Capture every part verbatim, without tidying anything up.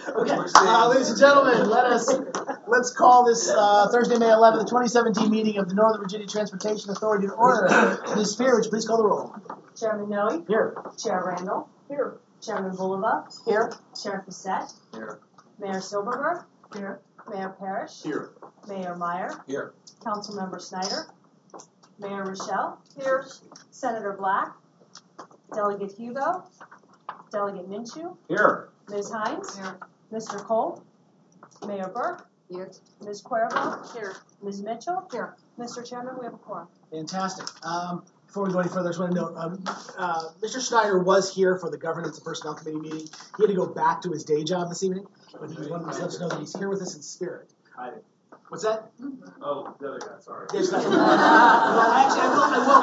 Okay, uh, ladies and gentlemen, let us let's call this uh, Thursday, May eleventh, the twenty seventeen meeting of the Northern Virginia Transportation Authority to order. Miz Spear, would you please call the roll? Chairman Noe. Here. Chair Randall. Here. Chairman Bulova. Here. Chair Fassett. Here. Mayor Silberberg. Here. Mayor Parrish. Here. Mayor Meyer. Here. Councilmember Snyder. Mayor Rochelle. Here. Senator Black. Delegate Hugo. Delegate Minshew. Here. Miz Hines. Here. Mister Cole. Mayor Burke. Here. Miz Cuervo. Here. Miz Mitchell. Here. Mister Chairman, we have a quorum. Fantastic. Um, before we go any further, I just want to note, um, uh, Mister Schneider was here for the Governance and Personnel Committee meeting. He had to go back to his day job this evening, but he wanted to let us know that he's here with us in spirit. Hi. What's that? Oh, the other guy, sorry. Dave Schneider. Well, actually, I will, I will,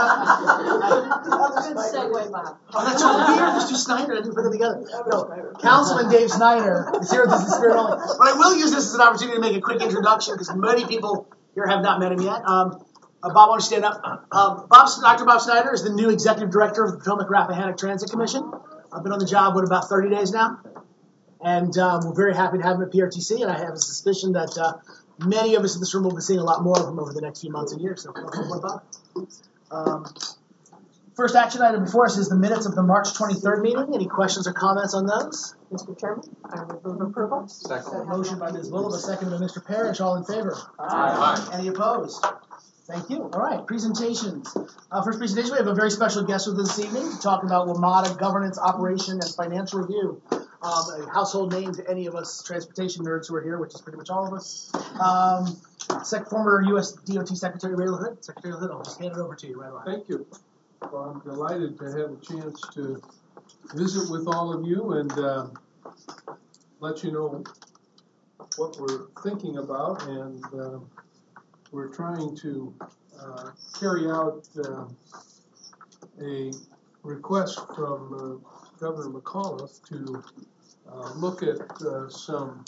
I will. But I, Good segue, Bob. Oh, that's so weird, Mister Snyder. I didn't put it together. No, Councilman Dave Snyder is here with us in spirit only. But I will use this as an opportunity to make a quick introduction because many people here have not met him yet. Um, uh, Bob, why don't you stand up? Um, Bob, Doctor Bob Snyder is the new executive director of the Potomac Rappahannock Transit Commission. I've been on the job, what, about thirty days now? And um, we're very happy to have him at P R T C, and I have a suspicion that uh, many of us in this room will be seeing a lot more of him over the next few months and years. So, welcome, Bob. Um, First action item before us is the minutes of the March twenty-third meeting. Any questions or comments on those? Mister Chairman, I would move approval. Second. Motion by Miz Bulova, second by Mister Parrish. All in favor? Aye. Any opposed? Thank you. All right, presentations. Uh, first presentation, we have a very special guest with us this evening, talking about WMATA governance, operation, and financial review. Um, a household name to any of us transportation nerds who are here, which is pretty much all of us. Um, sec- former U S D O T Secretary Ray LaHood. Secretary LaHood, I'll just hand it over to you right away. Thank you. Well, I'm delighted to have a chance to visit with all of you and uh, let you know what we're thinking about, and uh, we're trying to uh, carry out uh, a request from uh, Governor McAuliffe to uh, look at uh, some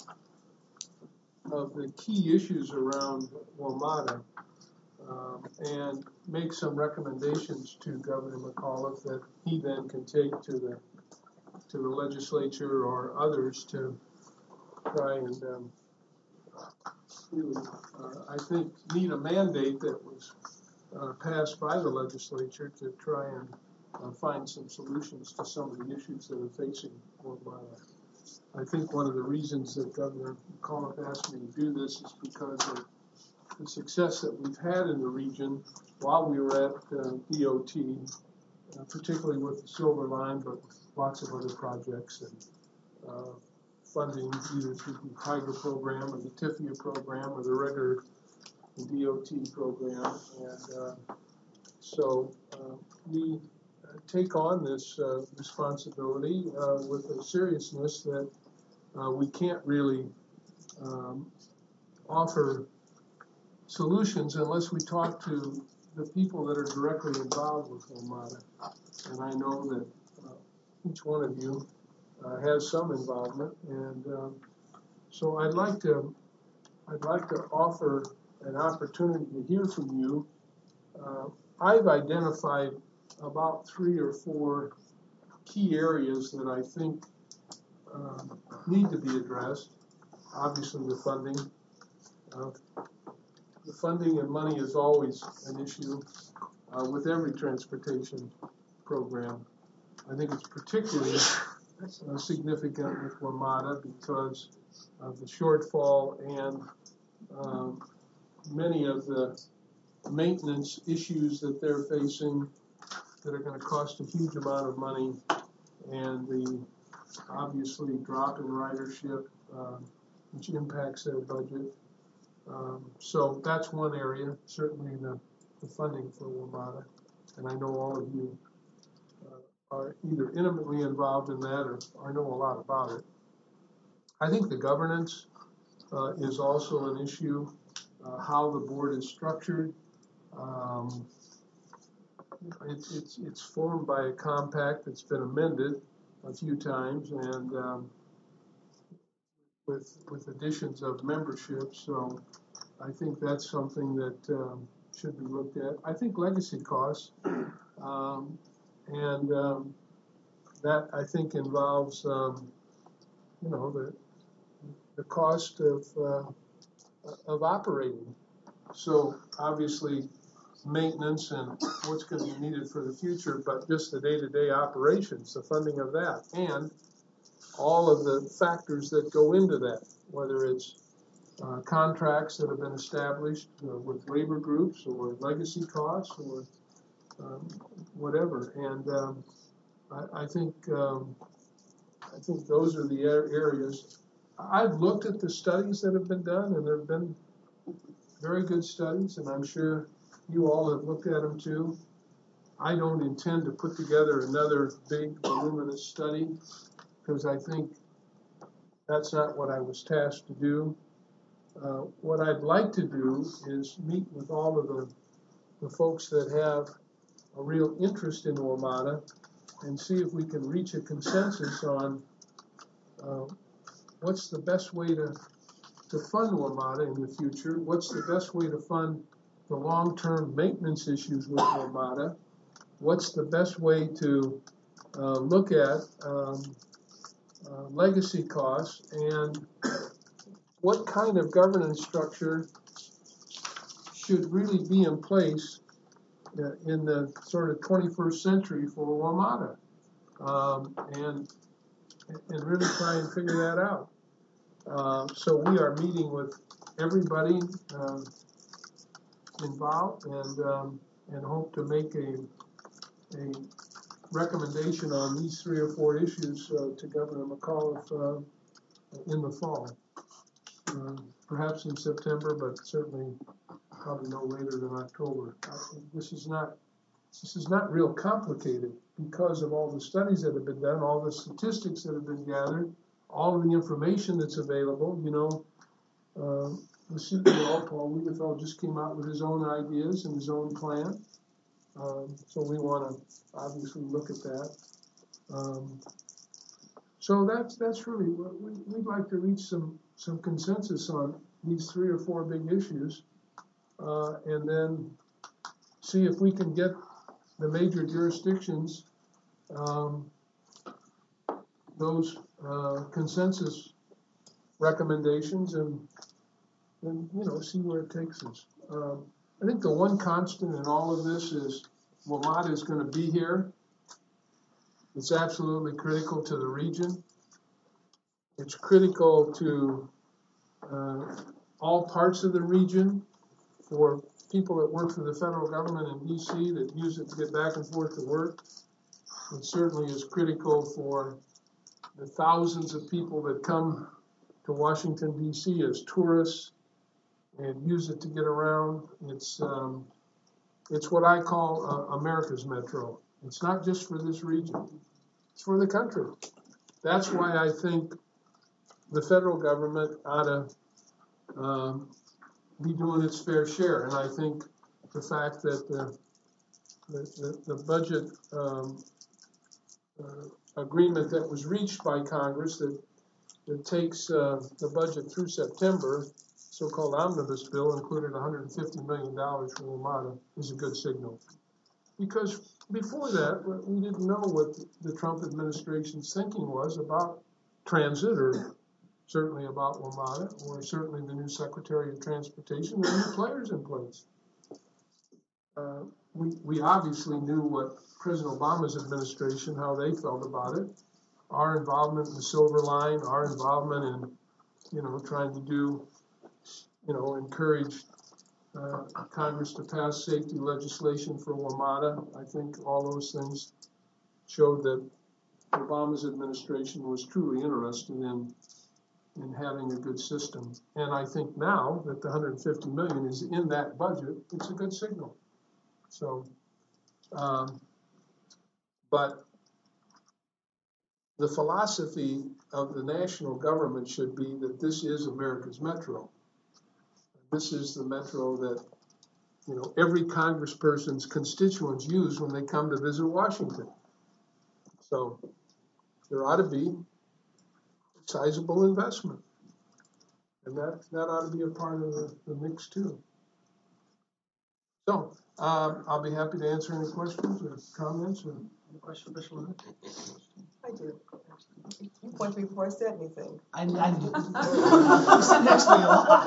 of the key issues around WMATA. Um, and make some recommendations to Governor McAuliffe that he then can take to the to the legislature or others to try and um, really, uh, I think, meet a mandate that was uh, passed by the legislature to try and uh, find some solutions to some of the issues that are facing WMATA. I think one of the reasons that Governor McAuliffe asked me to do this is because of the success that we've had in the region while we were at uh, D O T, uh, particularly with the Silver Line, but lots of other projects and uh, funding either through the Tiger program or the T I F I A program or the regular D O T program. And uh, so uh, we uh, take on this uh, responsibility uh, with a seriousness that uh, we can't really um, offer solutions unless we talk to the people that are directly involved with WMATA. And I know that uh, each one of you uh, has some involvement, and um, so I'd like to I'd like to offer an opportunity to hear from you. Uh, I've identified about three or four key areas that I think um, need to be addressed. Obviously, the funding. Uh, The funding and money is always an issue uh, with every transportation program. I think it's particularly uh, significant with WMATA because of the shortfall and um, many of the maintenance issues that they're facing that are going to cost a huge amount of money, and the obviously drop in ridership, uh, which impacts their budget. Um, so that's one area, certainly the, the funding for WMATA, and I know all of you uh, are either intimately involved in that or, or know a lot about it. I think the governance uh, is also an issue, uh, how the board is structured. Um, it, it's, it's formed by a compact that's been amended a few times, and um, with with additions of membership, so I think that's something that um, should be looked at. I think legacy costs, um, and um, that I think involves um, you know, the the cost of uh, of operating. So obviously, maintenance and what's going to be needed for the future, but just the day-to-day operations, the funding of that, and all of the factors that go into that, whether it's uh, contracts that have been established uh, with labor groups or legacy costs or um, whatever. And um, I, I think um, I think those are the areas. I've looked at the studies that have been done, and there have been very good studies, and I'm sure you all have looked at them too. I don't intend to put together another big, voluminous study because I think that's not what I was tasked to do. Uh, what I'd like to do is meet with all of the, the folks that have a real interest in WMATA and see if we can reach a consensus on uh, what's the best way to, to fund WMATA in the future, what's the best way to fund the long-term maintenance issues with WMATA, what's the best way to uh, look at um, uh, legacy costs, and what kind of governance structure should really be in place uh, in the sort of twenty-first century for WMATA, um, and and really try and figure that out. Uh, so we are meeting with everybody uh, involved, and um, and hope to make a a recommendation on these three or four issues uh, to Governor McAuliffe uh, in the fall, uh, perhaps in September, but certainly probably no later than October. This is not this is not real complicated because of all the studies that have been done, all the statistics that have been gathered, all of the information that's available. You know, uh, the C E O, Paul Wiedefeld, just came out with his own ideas and his own plan. Um, so we want to obviously look at that. Um, so that's that's really what we, we'd like to reach some some consensus on these three or four big issues, uh, and then see if we can get the major jurisdictions um, those uh, consensus recommendations, and and you know see where it takes us. Um, I think the one constant in all of this is WMATA is going to be here. It's absolutely critical to the region. It's critical to uh, all parts of the region for people that work for the federal government in D C that use it to get back and forth to work. It certainly is critical for the thousands of people that come to Washington, D C as tourists and use it to get around. It's um, it's what I call uh, America's Metro. It's not just for this region. It's for the country. That's why I think the federal government ought to um, be doing its fair share. And I think the fact that the, the, the, the budget um, uh, agreement that was reached by Congress that, that takes uh, the budget through September, so-called omnibus bill, included one hundred fifty million dollars for WMATA, is a good signal. Because before that, we didn't know what the Trump administration's thinking was about transit, or certainly about WMATA, or certainly the new Secretary of Transportation, and new players in place. Uh, we, we obviously knew what President Obama's administration, how they felt about it. Our involvement in the Silver Line, our involvement in, you know, trying to do, you know, encourage uh, Congress to pass safety legislation for WMATA. I think all those things showed that Obama's administration was truly interested in in having a good system. And I think now that the one hundred fifty million dollars is in that budget, it's a good signal. So, um, but the philosophy of the national government should be that this is America's metro. This is the metro that, you know, every congressperson's constituents use when they come to visit Washington. So there ought to be a sizable investment. And that, that ought to be a part of the, the mix too. So um, I'll be happy to answer any questions or comments. Or any questions, Mister Leonard? I I do. You pointed me before I said anything. I, I you sit next to me a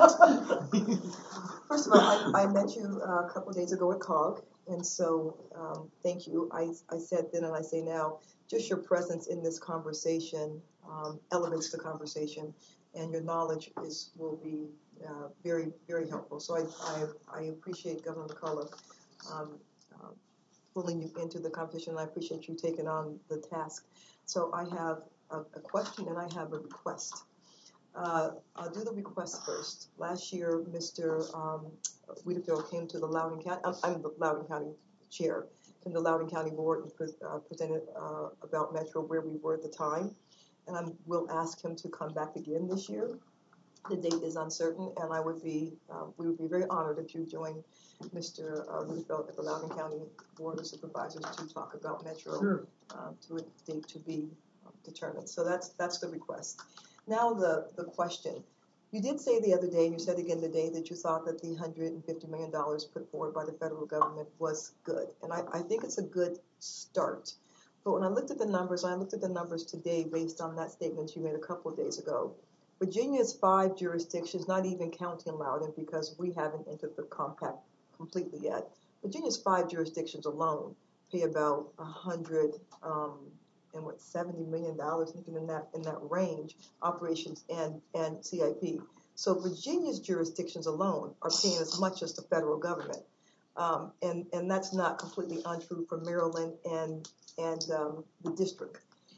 lot. First of all, I, I met you uh, a couple of days ago at C O G, and so um, thank you. I, I said then and I say now, just your presence in this conversation um, elevates the conversation, and your knowledge is will be uh, very, very helpful. So I, I, I appreciate Governor McCullough um, uh, pulling you into the competition, and I appreciate you taking on the task. So I have a, a question and I have a request. Uh, I'll do the request first. Last year, Mister Um, Weederfield came to the Loudoun County, I'm, I'm the Loudoun County Chair, came to the Loudoun County Board and pre- uh, presented uh, about Metro where we were at the time. And I will ask him to come back again this year. The date is uncertain, and I would be, uh, we would be very honored if you join Mister Uh, Weederfield at the Loudoun County Board of Supervisors to talk about Metro Sure. uh, to a date to be uh, determined. So that's that's the request. Now the, the question. You did say the other day, and you said again today, that you thought that the one hundred fifty million dollars put forward by the federal government was good. And I, I think it's a good start. But when I looked at the numbers, and I looked at the numbers today based on that statement you made a couple of days ago, Virginia's five jurisdictions, not even counting Loudoun because we haven't entered the compact completely yet. Virginia's five jurisdictions alone pay about a hundred um, and what seventy million dollars, something in that in that range, operations and and C I P. So Virginia's jurisdictions alone are paying as much as the federal government, um, and and that's not completely untrue for Maryland and and um, the district.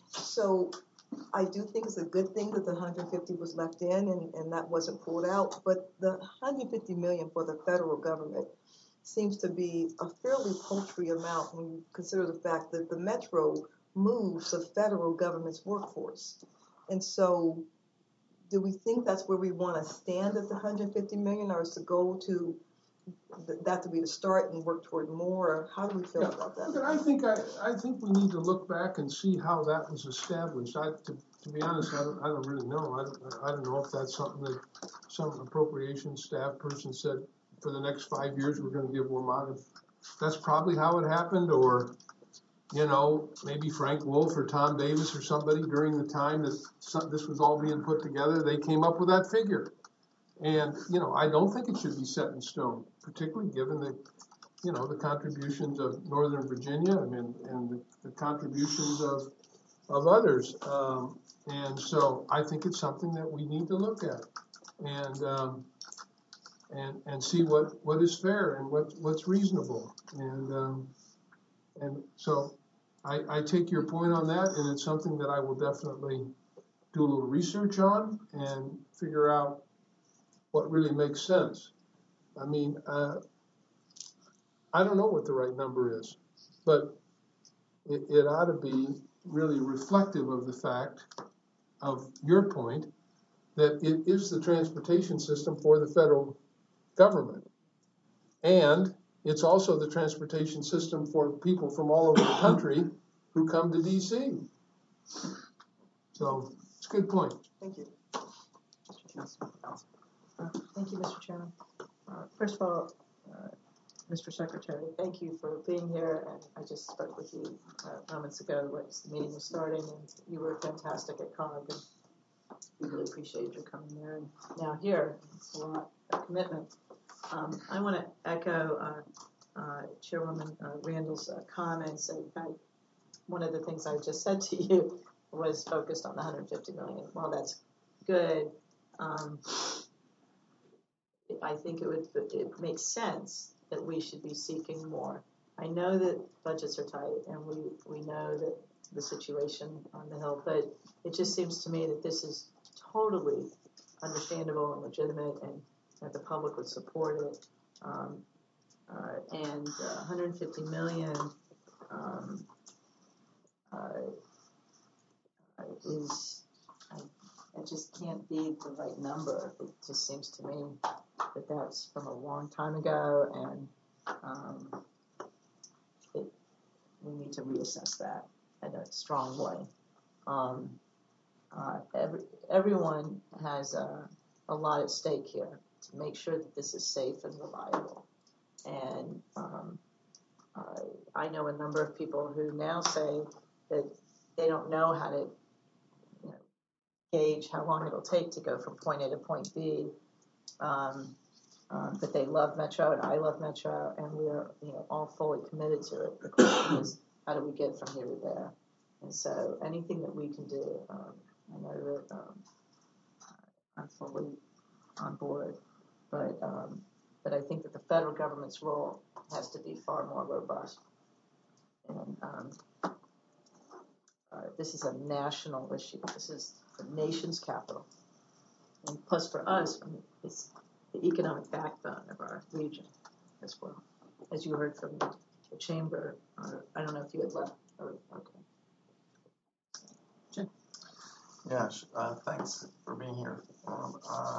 So I do think it's a good thing that the one hundred fifty was left in and, and that wasn't pulled out. But the one hundred fifty million for the federal government seems to be a fairly paltry amount when you consider the fact that the Metro moves the federal government's workforce. And so do we think that's where we want to stand at the one hundred fifty million, or is the goal to th- that to be the start and work toward more? Or how do we feel Yeah, about that? look, I think I, I think we need to look back and see how that was established. I, to, to be honest, I don't, I don't really know. I don't, I don't know if that's something that some appropriations staff person said for the next five years we're going to give Wilmot. That's probably how it happened, or you know, maybe Frank Wolf or Tom Davis or somebody during the time that some, this was all being put together, they came up with that figure. And, you know, I don't think it should be set in stone, particularly given the, you know, the contributions of Northern Virginia, I mean, and the, the contributions of of others. Um, and so I think it's something that we need to look at and um, and and see what, what is fair and what what's reasonable. And um, And so I, I take your point on that, and it's something that I will definitely do a little research on and figure out what really makes sense. I mean, uh, I don't know what the right number is, but it, it ought to be really reflective of the fact of your point that it is the transportation system for the federal government. And it's also the transportation system for people from all over the country who come to D C. So it's a good point. Thank you. Thank you, Mister Chairman. Uh, first of all, uh, Mister Secretary, thank you for being here. And I just spoke with you uh, moments ago once the meeting was starting, and you were fantastic at C O G, and we really appreciate your coming there. And now here, it's a lot of commitment. Um, I want to echo uh, uh, Chairwoman uh, Randall's uh, comments. In fact, one of the things I just said to you was focused on the one hundred fifty million dollars. Well, that's good. Um, I think it would it makes sense that we should be seeking more. I know that budgets are tight, and we, we know that the situation on the Hill, but it just seems to me that this is totally understandable and legitimate, and that the public would support it. Um, uh, and uh, one hundred fifty million dollars um, uh, is, I, it just can't be the right number. It just seems to me that that's from a long time ago, and um, it, we need to reassess that in a strong way. Um, uh, every, everyone has a, a lot at stake here to make sure that this is safe and reliable. And um, uh, I know a number of people who now say that they don't know how to, you know, gauge how long it'll take to go from point A to point B. Um, um, but they love Metro, and I love Metro, and we are, you know, all fully committed to it. The question is, how do we get from here to there? And so, anything that we can do, um, I know that um, I'm fully on board, but um, but I think that the federal government's role has to be far more robust. And um, uh, this is a national issue. This is the nation's capital. And plus for us, I mean, it's the economic backbone of our region as well. As you heard from the chamber, uh, I don't know if you had left. Or, okay. Jim. Yeah, uh, thanks for being here. Um, uh,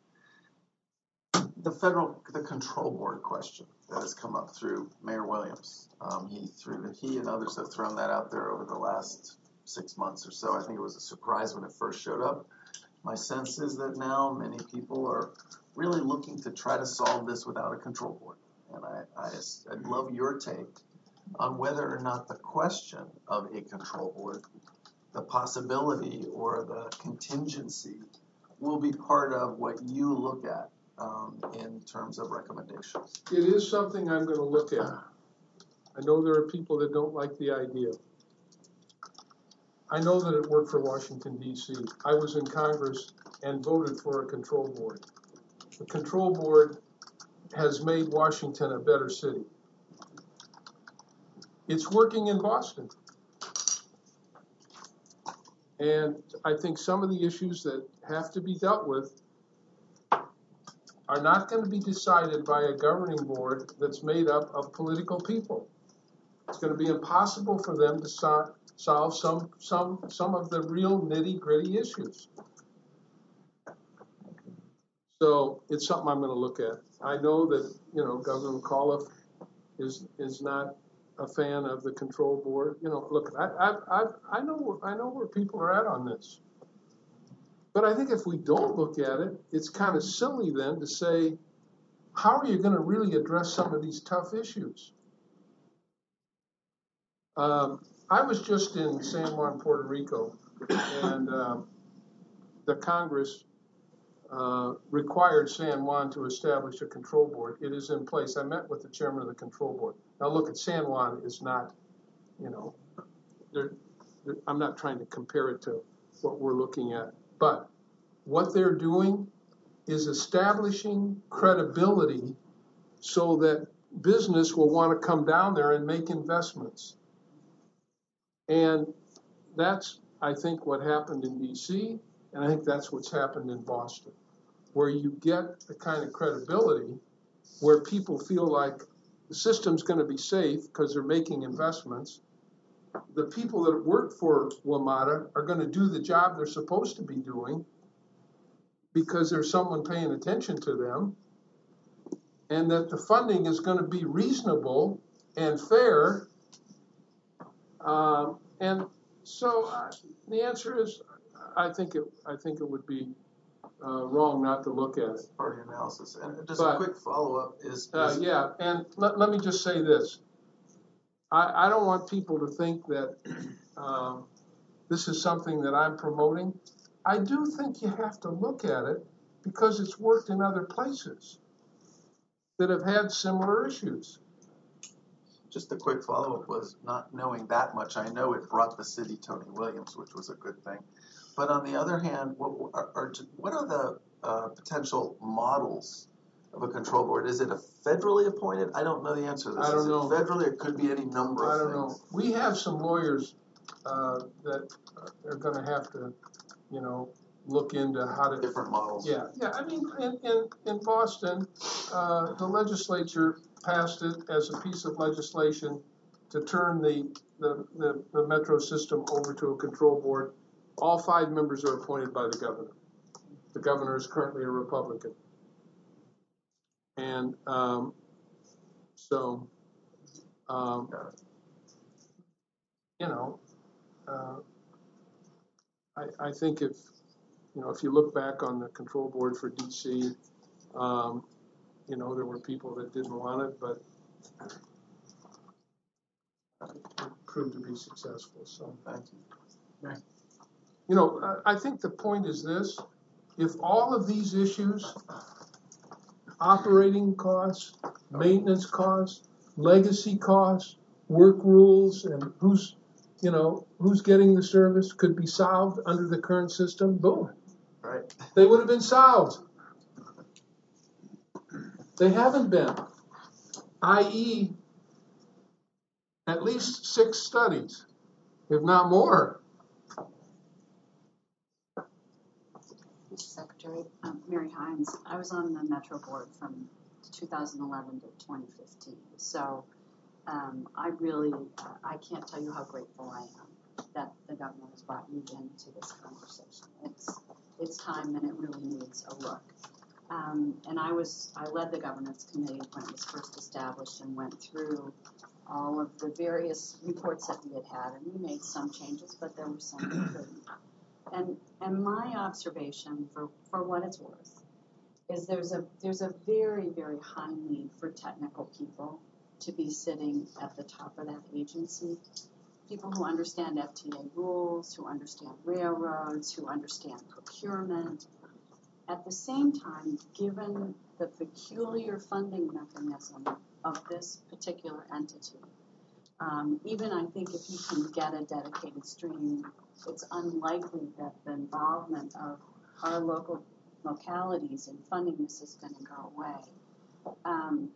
the federal, the control board question that has come up through Mayor Williams. Um, he threw, he and others have thrown that out there over the last six months or so. I think it was a surprise when it first showed up. My sense is that now many people are really looking to try to solve this without a control board. And I, I, I'd love your take on whether or not the question of a control board, the possibility or the contingency, will be part of what you look at um, in terms of recommendations. It is something I'm going to look at. I know there are people that don't like the idea. I know that it worked for Washington, D C I was in Congress and voted for a control board. The control board has made Washington a better city. It's working in Boston. And I think some of the issues that have to be dealt with are not going to be decided by a governing board that's made up of political people. It's going to be impossible for them to so- solve some some some of the real nitty-gritty issues. So it's something I'm going to look at. I know that, you know, Governor McAuliffe is is not a fan of the control board. You know, look, I I I, I know I know where people are at on this. But I think if we don't look at it, it's kind of silly then to say, how are you going to really address some of these tough issues? Um, I was just in San Juan, Puerto Rico, and um, the Congress uh, required San Juan to establish a control board. It is in place. I met with the chairman of the control board. Now, look, at San Juan is not, you know, they're, they're, I'm not trying to compare it to what we're looking at, but what they're doing is establishing credibility so that business will want to come down there and make investments. And that's, I think, what happened in D C, and I think that's what's happened in Boston, where you get the kind of credibility where people feel like the system's going to be safe because they're making investments. The people that work for WMATA are going to do the job they're supposed to be doing because there's someone paying attention to them, and that the funding is going to be reasonable and fair. Um, and so uh, the answer is, I think it, I think it would be uh, wrong not to look at it. Part of your analysis. And just But, a quick follow-up is... is uh, yeah, and let, let me just say this. I, I don't want people to think that um, this is something that I'm promoting. I do think you have to look at it because it's worked in other places that have had similar issues. Just a quick follow-up was not knowing that much. I know it brought the city Tony Williams, which was a good thing. But on the other hand, what are, are, what are the uh, potential models of a control board? Is it a federally appointed? I don't know the answer to this. I don't Is know. it federally? It could be any number I of don't things. know. We have some lawyers uh, that are going to have to, you know, look into how to... Different models. Yeah, yeah. I mean, in, in, in Boston, uh, the legislature passed it as a piece of legislation to turn the, the, the, the metro system over to a control board. All five members are appointed by the governor. The governor is currently a Republican. And um, so, um, you know, uh, I, I think if, you know, if you look back on the control board for D C, um, you know, there were people that didn't want it, but it proved to be successful. So, Thank you. Right. You know, I I think the point is this: if all of these issues, operating costs, maintenance costs, legacy costs, work rules, and who's, you know, who's getting the service could be solved under the current system, boom, Right. they would have been solved. They haven't been, that is at least six studies, if not more. Mister Secretary, um, Mary Hines, I was on the Metro Board from two thousand eleven to twenty fifteen. So um, I really, uh, I can't tell you how grateful I am that the governor has brought you into this conversation. It's it's time, and it really needs a look. Um, and I was, I led the governance committee when it was first established and went through all of the various reports that we had had, and we made some changes, but there were some we couldn't. And and my observation, for, for what it's worth, is there's a there's a very, very high need for technical people to be sitting at the top of that agency. People who understand F T A rules, who understand railroads, who understand procurement. At the same time, given the peculiar funding mechanism of this particular entity, um, even I think if you can get a dedicated stream, it's unlikely that the involvement of our local localities in funding this is going to go away. Um,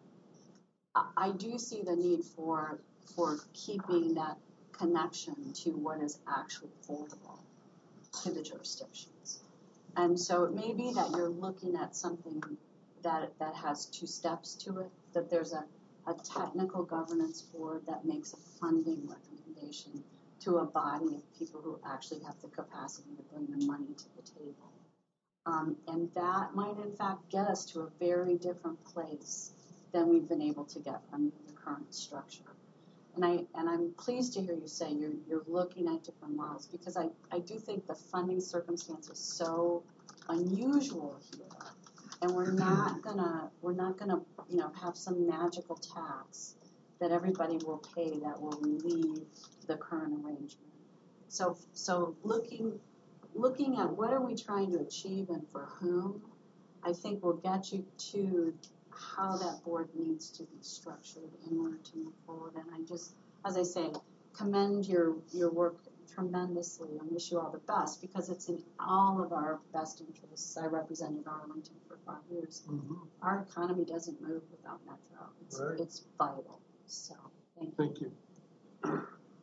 I, I do see the need for for keeping that connection to what is actually affordable to the jurisdictions. And so it may be that you're looking at something that that has two steps to it, that there's a, a technical governance board that makes a funding recommendation to a body of people who actually have the capacity to bring the money to the table. Um, and that might, in fact, get us to a very different place than we've been able to get from the current structure. And, I, and I'm pleased to hear you say you're, you're looking at different models, because I, I do think the funding circumstance is so unusual here, and we're not gonna we're not gonna you know have some magical tax that everybody will pay that will relieve the current arrangement. So so looking looking at what are we trying to achieve and for whom, I think will get you to how that board needs to be structured in order to move forward. And I just, as I say, commend your your work tremendously and wish you all the best, because it's in all of our best interests. I represented Arlington for five years. Mm-hmm. Our economy doesn't move without Metro. It's, Right. it's vital. So thank you. Thank you.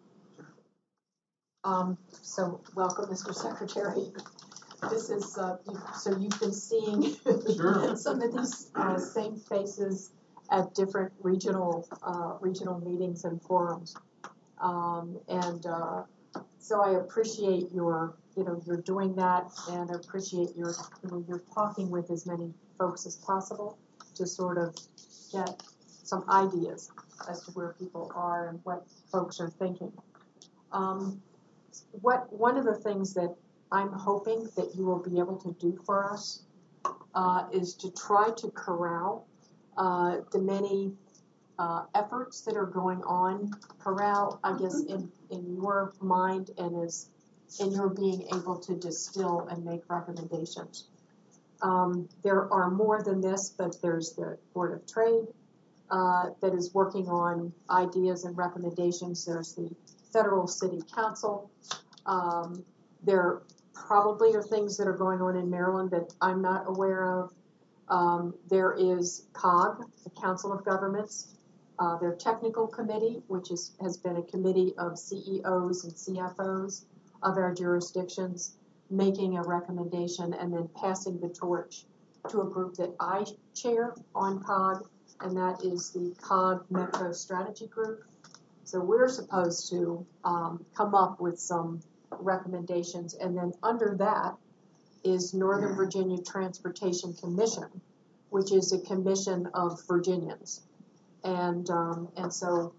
Um, so welcome, Mister Secretary. This is, uh, you, so you've been seeing Sure. some of these uh, same faces at different regional uh, regional meetings and forums, um, and uh, so I appreciate your, you know, you're doing that, and I appreciate your, you know, you're talking with as many folks as possible to sort of get some ideas as to where people are and what folks are thinking. Um, what one of the things that I'm hoping that you will be able to do for us uh, is to try to corral uh, the many uh, efforts that are going on. Corral, I guess, in, in your mind and as in your being able to distill and make recommendations. Um, there are more than this, but there's the Board of Trade uh, that is working on ideas and recommendations. There's the Federal City Council. Um, there probably are things that are going on in Maryland that I'm not aware of. Um, there is C O G, the Council of Governments, uh, their technical committee, which is, has been a committee of C E Os and C F Os of our jurisdictions, making a recommendation and then passing the torch to a group that I chair on C O G, and that is the C O G Metro Strategy Group. So we're supposed to um, come up with some recommendations, and then under that is Northern Virginia Transportation Commission, which is a commission of Virginians. And um, and so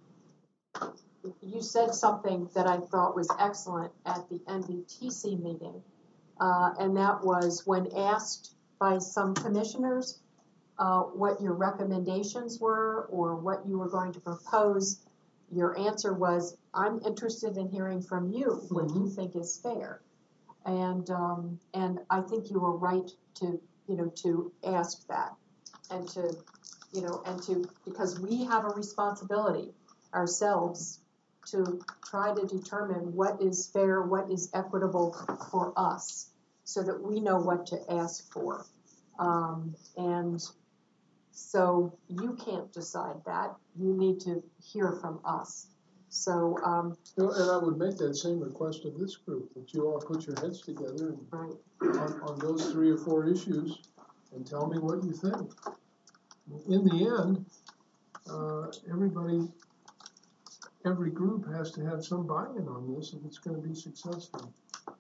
you said something that I thought was excellent at the N V T C meeting, uh, and that was when asked by some commissioners uh, what your recommendations were or what you were going to propose, your answer was, I'm interested in hearing from you what you think is fair. And, um, and I think you were right to, you know, to ask that and to, you know, and to, because we have a responsibility ourselves to try to determine what is fair, what is equitable for us, so that we know what to ask for. Um, and so you can't decide that. You need to hear from us. So, um, Well, and I would make that same request of this group, that you all put your heads together and right. on, on those three or four issues and tell me what you think. In the end, uh, everybody, every group has to have some buy-in on this if it's going to be successful.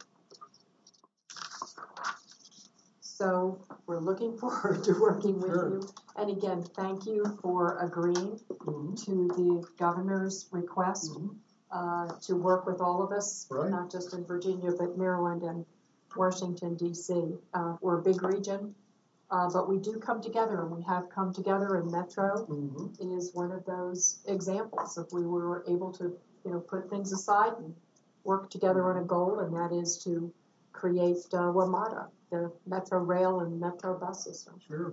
So we're looking forward to working with Sure. you. And again, thank you for agreeing Mm-hmm. to the governor's request Mm-hmm. uh, to work with all of us, Right. not just in Virginia, but Maryland and Washington, D C. Uh, we're a big region, uh, but we do come together, and we have come together, and Metro Mm-hmm. is one of those examples of we were able to, you know, put things aside and work together on a goal, and that is to create uh, WMATA, the Metro Rail and Metro Bus system. Sure.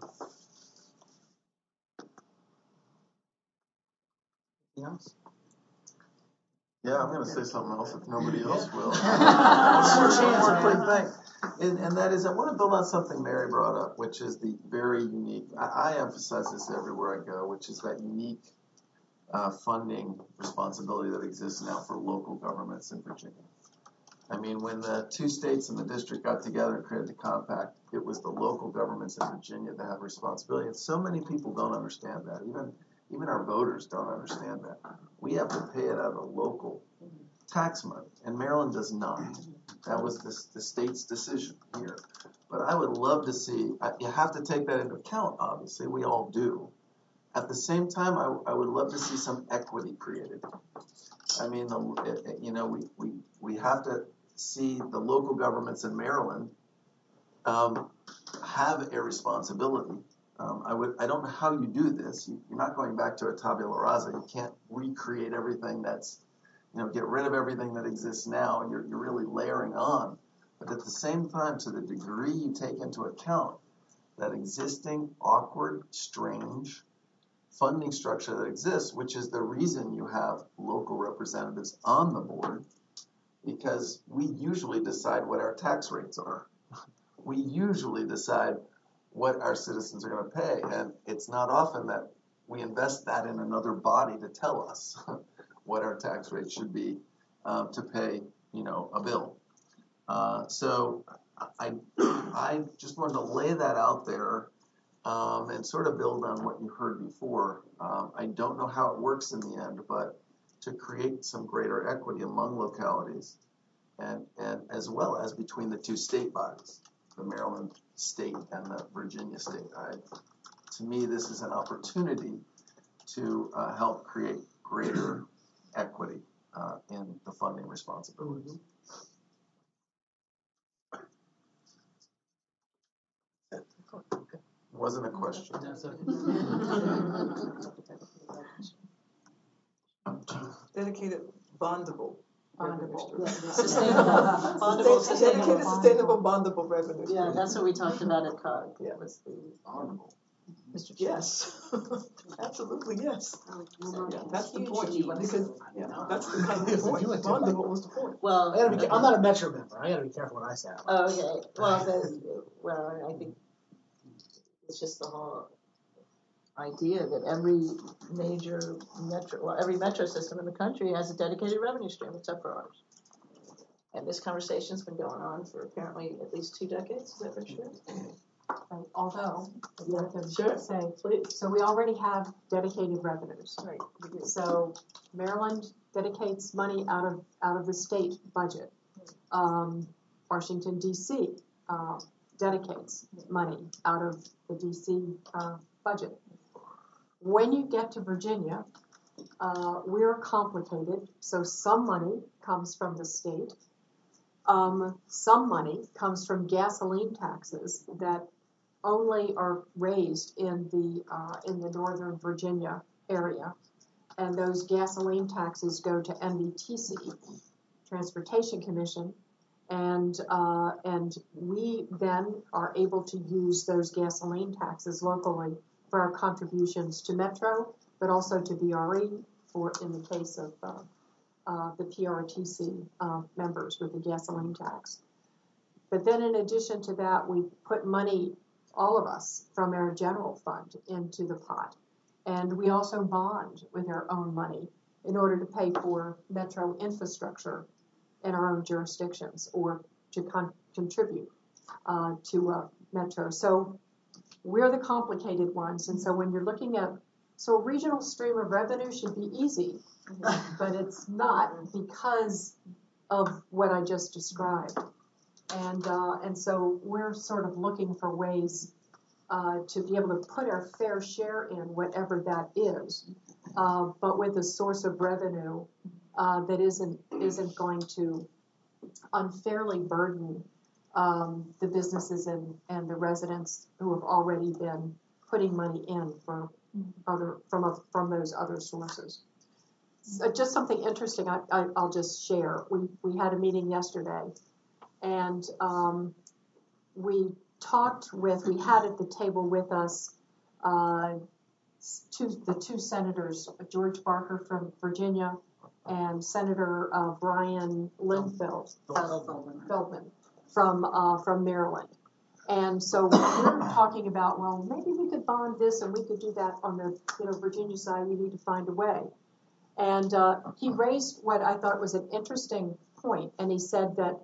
Yes. Yeah, I'm going to say something else if nobody else will. This is your chance, One quick man. thing, and, and that is I want to build on something Mary brought up, which is the very unique, I, I emphasize this everywhere I go, which is that unique uh, funding responsibility that exists now for local governments in Virginia. I mean, when the two states and the district got together and created the compact, it was the local governments in Virginia that have responsibility, and so many people don't understand that. Even Even our voters don't understand that. We have to pay it out of the local tax money, and Maryland does not. That was the, the state's decision here. But I would love to see, you have to take that into account, obviously, we all do. At the same time, I, I would love to see some equity created. I mean, the, you know, we, we, we have to see the local governments in Maryland um, have a responsibility. Um, I would. I don't know how you do this. You, you're not going back to a tabula rasa. You can't recreate everything that's, you know, get rid of everything that exists now. You're, you're really layering on. But at the same time, to the degree you take into account that existing, awkward, strange funding structure that exists, which is the reason you have local representatives on the board, because we usually decide what our tax rates are. We usually decide what our citizens are going to pay, and it's not often that we invest that in another body to tell us what our tax rate should be um, to pay, you know, a bill. Uh, so I, I just wanted to lay that out there um, and sort of build on what you heard before. Um, I don't know how it works in the end, but to create some greater equity among localities, and and as well as between the two state bodies, the Maryland state and the Virginia state. I, to me, this is an opportunity to uh, help create greater equity uh, in the funding responsibilities. It wasn't a question. Dedicated bondable. Bondable. revenue Yeah, stream. sustainable. Bondable, Sustain- sustainable. Dedicated sustainable bondable revenue. Yeah, stream. that's what we talked about at COG. Yeah. Was the bondable. Mister Chair. Yes, absolutely yes. Well, Yeah, that's the huge point, deal. because, yeah, that's the kind of the point, Do it, Tim. bondable was the point. Well, I gotta be, okay. I'm not a Metro member. I gotta be careful what I say. out loud. Okay, well, the, well, I think it's just the whole idea that every major metro, well, every metro system in the country has a dedicated revenue stream except for ours. And this conversation's been going on for apparently at least two decades, is that for sure? Right. Although, I'd Yeah, like to sure. say, Please. so we already have dedicated revenues. Right. So Maryland dedicates money out of out of the state budget. Um, Washington, D C uh, dedicates money out of the D C uh, budget. When you get to Virginia, uh, we're complicated. So some money comes from the state. Um, some money comes from gasoline taxes that only are raised in the uh, in the Northern Virginia area, and those gasoline taxes go to M V T C, Transportation Commission, and uh, and we then are able to use those gasoline taxes locally for our contributions to Metro, but also to V R E for in the case of uh, uh, the P R T C uh, members with the gasoline tax. But then in addition to that, we put money, all of us, from our general fund into the pot. And we also bond with our own money in order to pay for Metro infrastructure in our own jurisdictions or to con- contribute uh, to uh, Metro. So we're the complicated ones. And so when you're looking at, so a regional stream of revenue should be easy, but it's not because of what I just described. And uh, and so we're sort of looking for ways uh, to be able to put our fair share in whatever that is, uh, but with a source of revenue uh, that isn't isn't going to unfairly burden um, the businesses and, and the residents who have already been putting money in for other from a, from those other sources. So just something interesting I, I, I'll just share. We we had a meeting yesterday. And um, we talked with, we had at the table with us uh, two, the two senators, George Barker from Virginia and Senator uh, Brian Linfield, Feldman. Feldman from uh, from Maryland. And so we were talking about, well, maybe we could bond this and we could do that on the you know Virginia side. We need to find a way. And uh, he raised what I thought was an interesting point, and he said that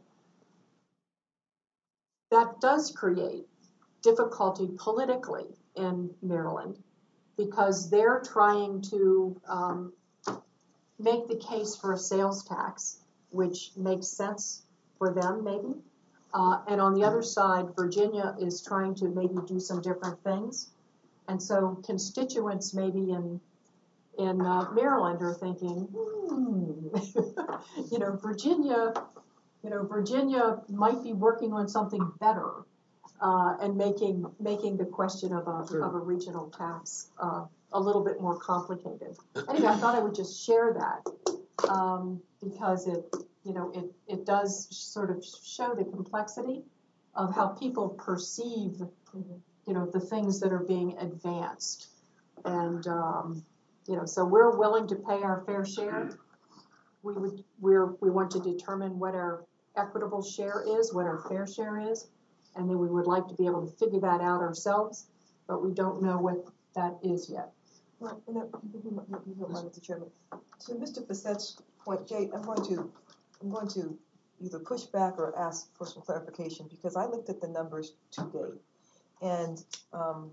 that does create difficulty politically in Maryland because they're trying to um, make the case for a sales tax, which makes sense for them maybe. Uh, and on the other side, Virginia is trying to maybe do some different things. And so constituents maybe in in uh, Maryland are thinking, hmm, you know, Virginia... You know, Virginia might be working on something better uh, and making making the question of a Sure. of a regional tax uh, a little bit more complicated. Anyway, I thought I would just share that um, because it you know it it does sort of show the complexity of how people perceive you know the things that are being advanced, and um, you know so we're willing to pay our fair share. We would we're we want to determine what our equitable share is, what our fair share is, and then we would like to be able to figure that out ourselves, but we don't know what that is yet. Well, you know, you don't mind, Mister Chairman. To Mister Fassett's point, Jay, I'm going to I'm going to either push back or ask for some clarification because I looked at the numbers today, and um,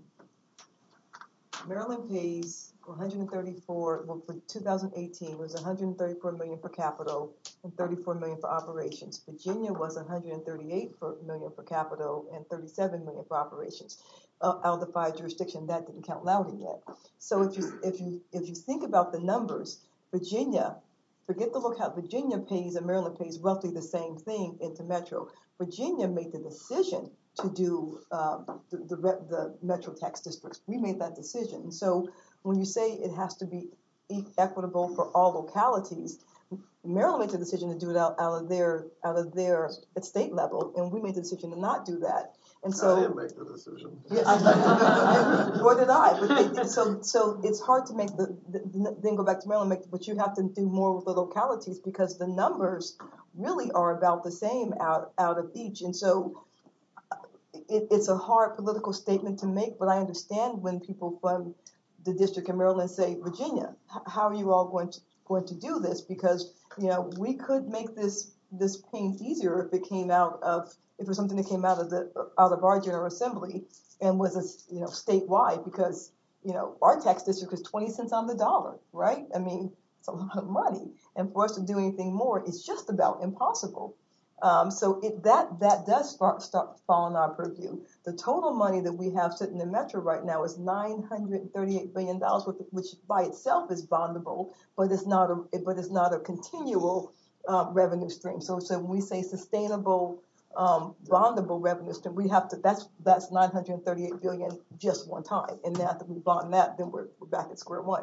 Maryland pays one hundred thirty-four. Well, for two thousand eighteen, it was one hundred thirty-four million for capital and thirty-four million for operations. Virginia was one hundred thirty-eight million for capital and thirty-seven million for operations. Uh, out of the five jurisdictions, that didn't count Loudoun yet. So if you if you if you think about the numbers, Virginia, forget the lookout. Virginia pays and Maryland pays roughly the same thing into Metro. Virginia made the decision to do um, the, the the Metro tax districts. We made that decision. And so when you say it has to be equitable for all localities, Maryland made the decision to do it out, out of their out of their at state level, and we made the decision to not do that. And so I didn't make the decision. Yeah, I, I, I, nor did I. But they did, so so it's hard to make the, the then go back to Maryland. Make, but you have to do more with the localities because the numbers really are about the same out out of each. And so it, it's a hard political statement to make. But I understand when people from the district in Maryland say, Virginia, how are you all going to going to do this? Because you know we could make this this pain easier if it came out of if it was something that came out of the out of our General Assembly and was a, you know statewide, because you know our tax district is twenty cents on the dollar, right? I mean, it's a lot of money, and for us to do anything more is just about impossible. Um, so it, that that does start, start fall in our purview. The total money that we have sitting in Metro right now is nine hundred thirty-eight billion dollars, which by itself is bondable, but it's not a but it's not a continual uh, revenue stream. So so when we say sustainable um, bondable revenue stream, we have to that's that's nine hundred thirty-eight billion dollars just one time, and now that we bond that, then we're, we're back at square one.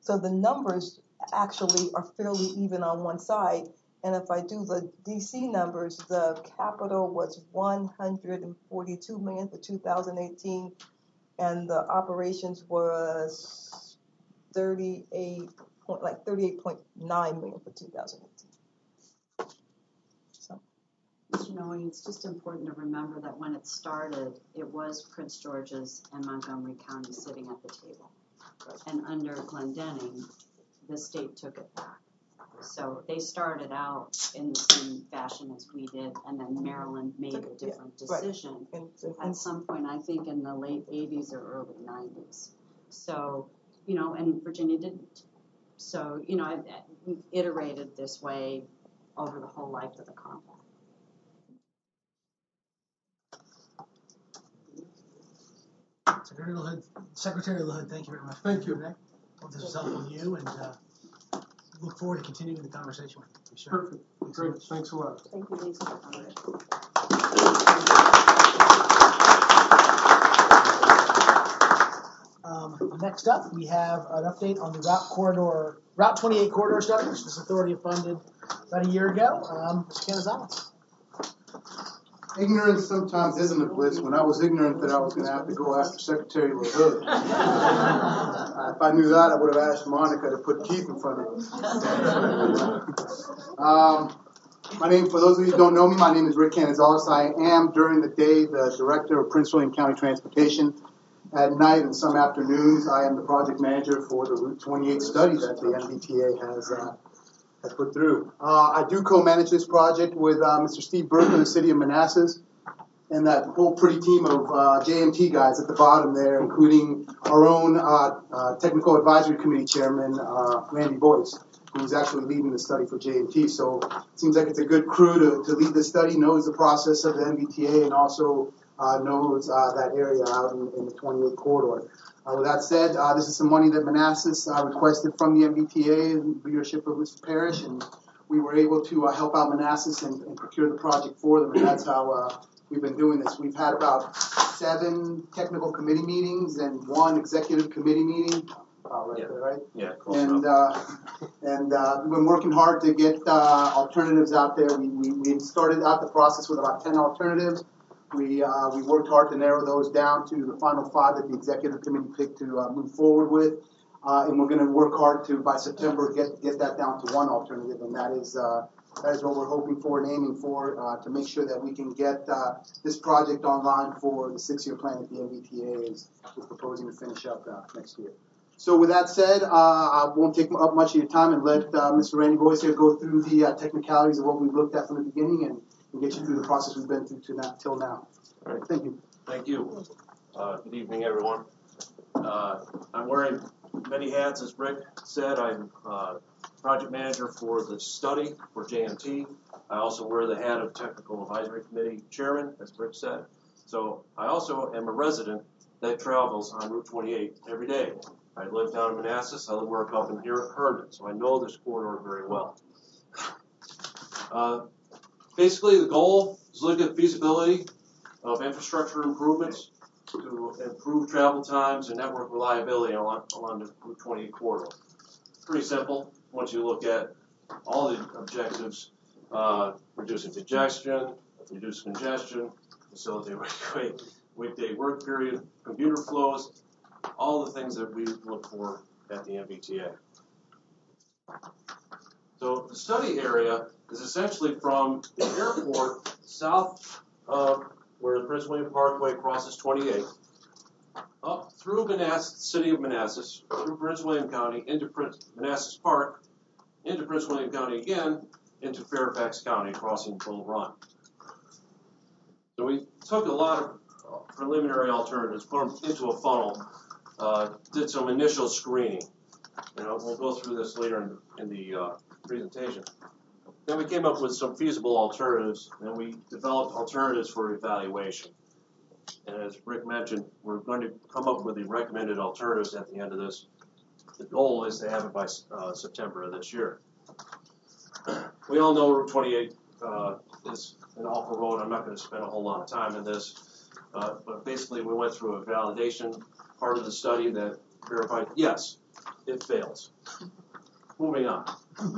So the numbers actually are fairly even on one side. And if I do the D C numbers, the capital was one hundred forty-two million for two thousand eighteen, and the operations was thirty-eight point, like thirty-eight point nine million for two thousand eighteen. So. Mister Noe, it's just important to remember that when it started, it was Prince George's and Montgomery County sitting at the table. And under Glendenning, the state took it back. So they started out in the same fashion as we did, and then Maryland made a different yeah, right. decision and, and, at some point, I think in the late eighties or early nineties. So, you know, and Virginia didn't. So, you know, we've iterated this way over the whole life of the compact. Secretary LaHood, Secretary LaHood, thank you very much. Thank you. Hope this was helpful to you, and uh, look forward to continuing the conversation with you. Sure. Perfect. Thanks Great. so much. Thanks a lot. Thank you, Lisa. Um, next up, we have an update on the Route Corridor, Route twenty-eight corridor study, which this authority funded about a year ago. Um, Mister Canizales. Ignorance sometimes isn't a bliss. When I was ignorant that I was going to have to go after Secretary LaHood, uh, if I knew that, I would have asked Monica to put Keith in front of us. um, my name, for those of you who don't know me, my name is Rick Canizales. I am, during the day, the Director of Prince William County Transportation. At night and some afternoons, I am the project manager for the Route twenty-eight study that the M B T A has uh, has put through. Uh, I do co-manage this project with uh, Mister Steve Burke of the City of Manassas and that whole pretty team of uh, J M T guys at the bottom there, including our own uh, uh, Technical Advisory Committee Chairman, uh, Randy Boyce, who's actually leading the study for J M T. So it seems like it's a good crew to, to lead the study, knows the process of the M B T A, and also uh, knows uh, that area out in, in the twenty-eight corridor. Uh, with that said, uh, this is some money that Manassas uh, requested from the M B T A and leadership of Mister Parrish, and we were able to uh, help out Manassas and, and procure the project for them, and that's how uh, we've been doing this. We've had about seven technical committee meetings and one executive committee meeting. Uh, right yeah. there, right? Yeah, close and enough. uh, and uh, we've been working hard to get uh, alternatives out there. We, we we started out the process with about ten alternatives. We uh, we worked hard to narrow those down to the final five that the executive committee picked to uh, move forward with, uh, and we're going to work hard to by September get get that down to one alternative, and that is uh, that is what we're hoping for and aiming for uh, to make sure that we can get uh, this project online for the six-year plan that the M B T A is, is proposing to finish up uh, next year. So with that said, uh, I won't take up much of your time and let uh, Mister Randy Boyce here go through the uh, technicalities of what we've looked at from the beginning and, and get you through the process we've been through to now, till now. All right, thank you. Thank you. Uh, good evening, everyone. Uh, I'm wearing many hats, as Rick said. I'm uh, project manager for the study for J M T. I also wear the hat of Technical Advisory Committee Chairman, as Rick said. So I also am a resident that travels on Route twenty-eight every day. I live down in Manassas. I work up in here at Herndon, so I know this corridor very well. Uh, basically, the goal is to look at feasibility of infrastructure improvements to improve travel times and network reliability along, along the Route twenty-eight corridor. Pretty simple once you look at all the objectives: uh, reducing congestion, reduce congestion, facilitate weekday, weekday work period, commuter flows, all the things that we look for at the M B T A. So the study area is essentially from the airport south of where the Prince William Parkway crosses twenty-eight, up through Manassas, city of Manassas, through Prince William County, into Prince, Manassas Park, into Prince William County again, into Fairfax County, crossing Bull Run. So we took a lot of preliminary alternatives, put them into a funnel, uh, did some initial screening. You know, we'll go through this later in, in the uh, presentation. Then we came up with some feasible alternatives, and we developed alternatives for evaluation. And as Rick mentioned, we're going to come up with the recommended alternatives at the end of this. The goal is to have it by uh, September of this year. We all know Route twenty-eight uh, is an awful road. I'm not going to spend a whole lot of time in this. Uh, but basically, we went through a validation part of the study that verified, yes, it fails. Moving on.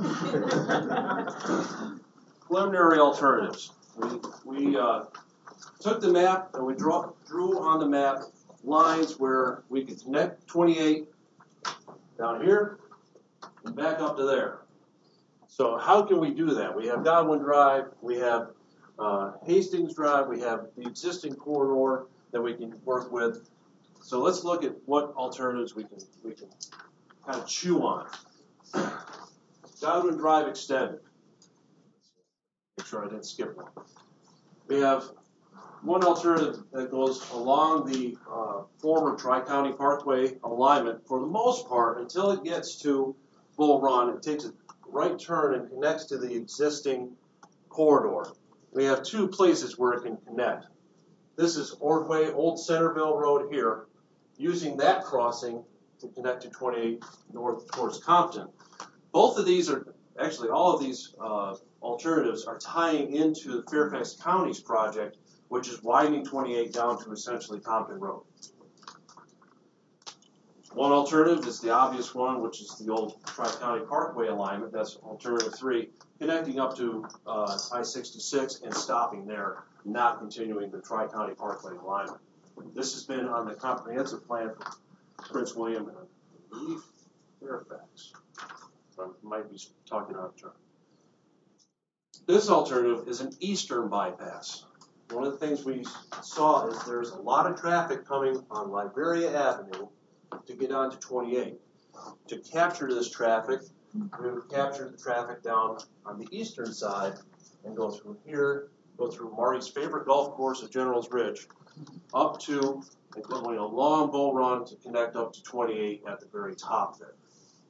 Preliminary alternatives. We, we uh, took the map and we draw, drew on the map lines where we could connect twenty-eight down here and back up to there. So how can we do that? We have Godwin Drive, we have uh, Hastings Drive, we have the existing corridor that we can work with. So let's look at what alternatives we can we can kind of chew on. Godwin Drive extended. Make sure I didn't skip one. We have one alternative that goes along the uh, former Tri-County Parkway alignment for the most part until it gets to Bull Run. It takes a right turn and connects to the existing corridor. We have two places where it can connect. This is Ordway, Old Centerville Road here, using that crossing to connect to twenty-eight north towards Compton. Both of these are, actually all of these uh, alternatives are tying into Fairfax County's project, which is widening twenty-eight down to essentially Compton Road. One alternative is the obvious one, which is the old Tri-County Parkway alignment. That's alternative three, connecting up to uh, I sixty-six and stopping there, not continuing the Tri-County Parkway alignment. This has been on the comprehensive plan for Prince William and I believe Fairfax. I might be talking out of turn. This alternative is an eastern bypass. One of the things we saw is there's a lot of traffic coming on Liberia Avenue to get onto twenty-eight. To capture this traffic, we would capture the traffic down on the eastern side and go through here, go through Marty's favorite golf course at General's Ridge, up to and going a long Bull Run to connect up to twenty-eight at the very top there.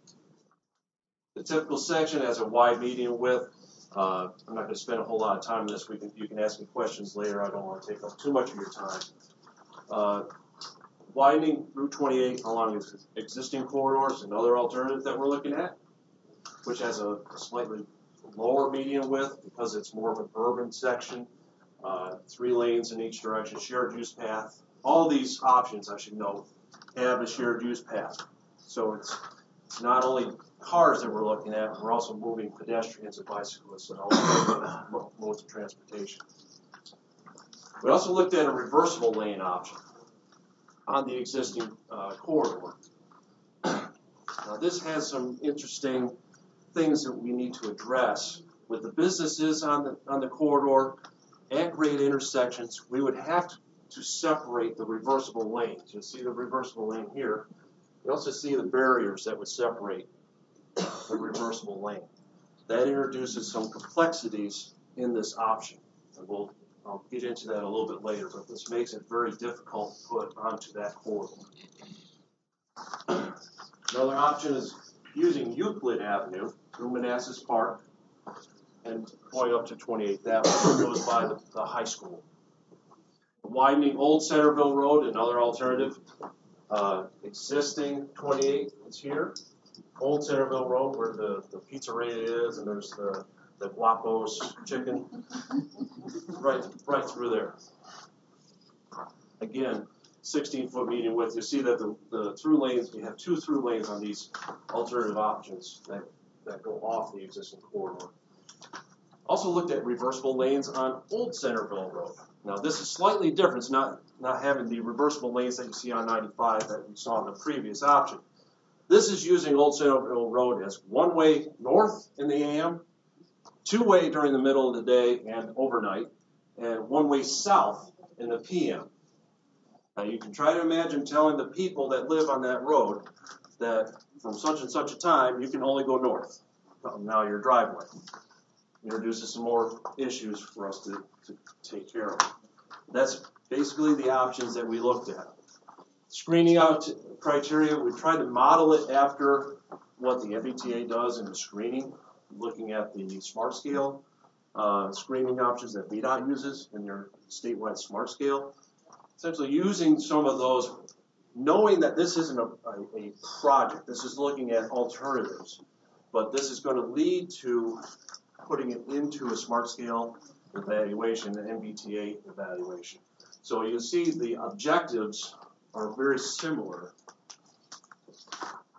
The typical section has a wide median width. Uh, I'm not going to spend a whole lot of time on this. We can, you can ask me questions later. I don't want to take up too much of your time. Uh, widening Route twenty-eight along its existing corridors, another alternative that we're looking at, which has a slightly lower median width because it's more of an urban section. Uh, three lanes in each direction, shared use path. All these options, I should note, have a shared use path. So it's not only cars that we're looking at, we're also moving pedestrians and bicyclists and all other modes of transportation. We also looked at a reversible lane option on the existing uh, corridor. Now this has some interesting things that we need to address. With the businesses on the, on the corridor at great intersections, we would have to, to separate the reversible lanes. You'll see the reversible lane here. You also see the barriers that would separate the reversible lane. That introduces some complexities in this option. And we'll, I'll get into that a little bit later, but this makes it very difficult to put onto that corridor. Another option is using Euclid Avenue through Manassas Park and going up to twenty-eighth Avenue, goes by the, the high school. Widening Old Centerville Road, another alternative. Uh, existing twenty-eight is here. Old Centerville Road, where the, the pizzeria is, and there's the, the Guapo's chicken, right, right through there. Again, sixteen foot median width. You see that the, the through lanes, we have two through lanes on these alternative options that, that go off the existing corridor. Also looked at reversible lanes on Old Centerville Road. Now this is slightly different. It's not, not having the reversible lanes that you see on ninety-five that we saw in the previous option. This is using Old Centerville Road as one-way north in the A M, two-way during the middle of the day and overnight, and one-way south in the P M. Now you can try to imagine telling the people that live on that road that from such and such a time you can only go north. Now your driveway introduces some more issues for us to, to take care of. That's basically the options that we looked at. Screening out criteria, we tried to model it after what the M B T A does in the screening, looking at the smart scale uh, screening options that V DOT uses in their statewide smart scale. Essentially using some of those, knowing that this isn't a, a, a project, this is looking at alternatives, but this is going to lead to putting it into a smart scale evaluation, an M B T A evaluation. So you see the objectives are very similar.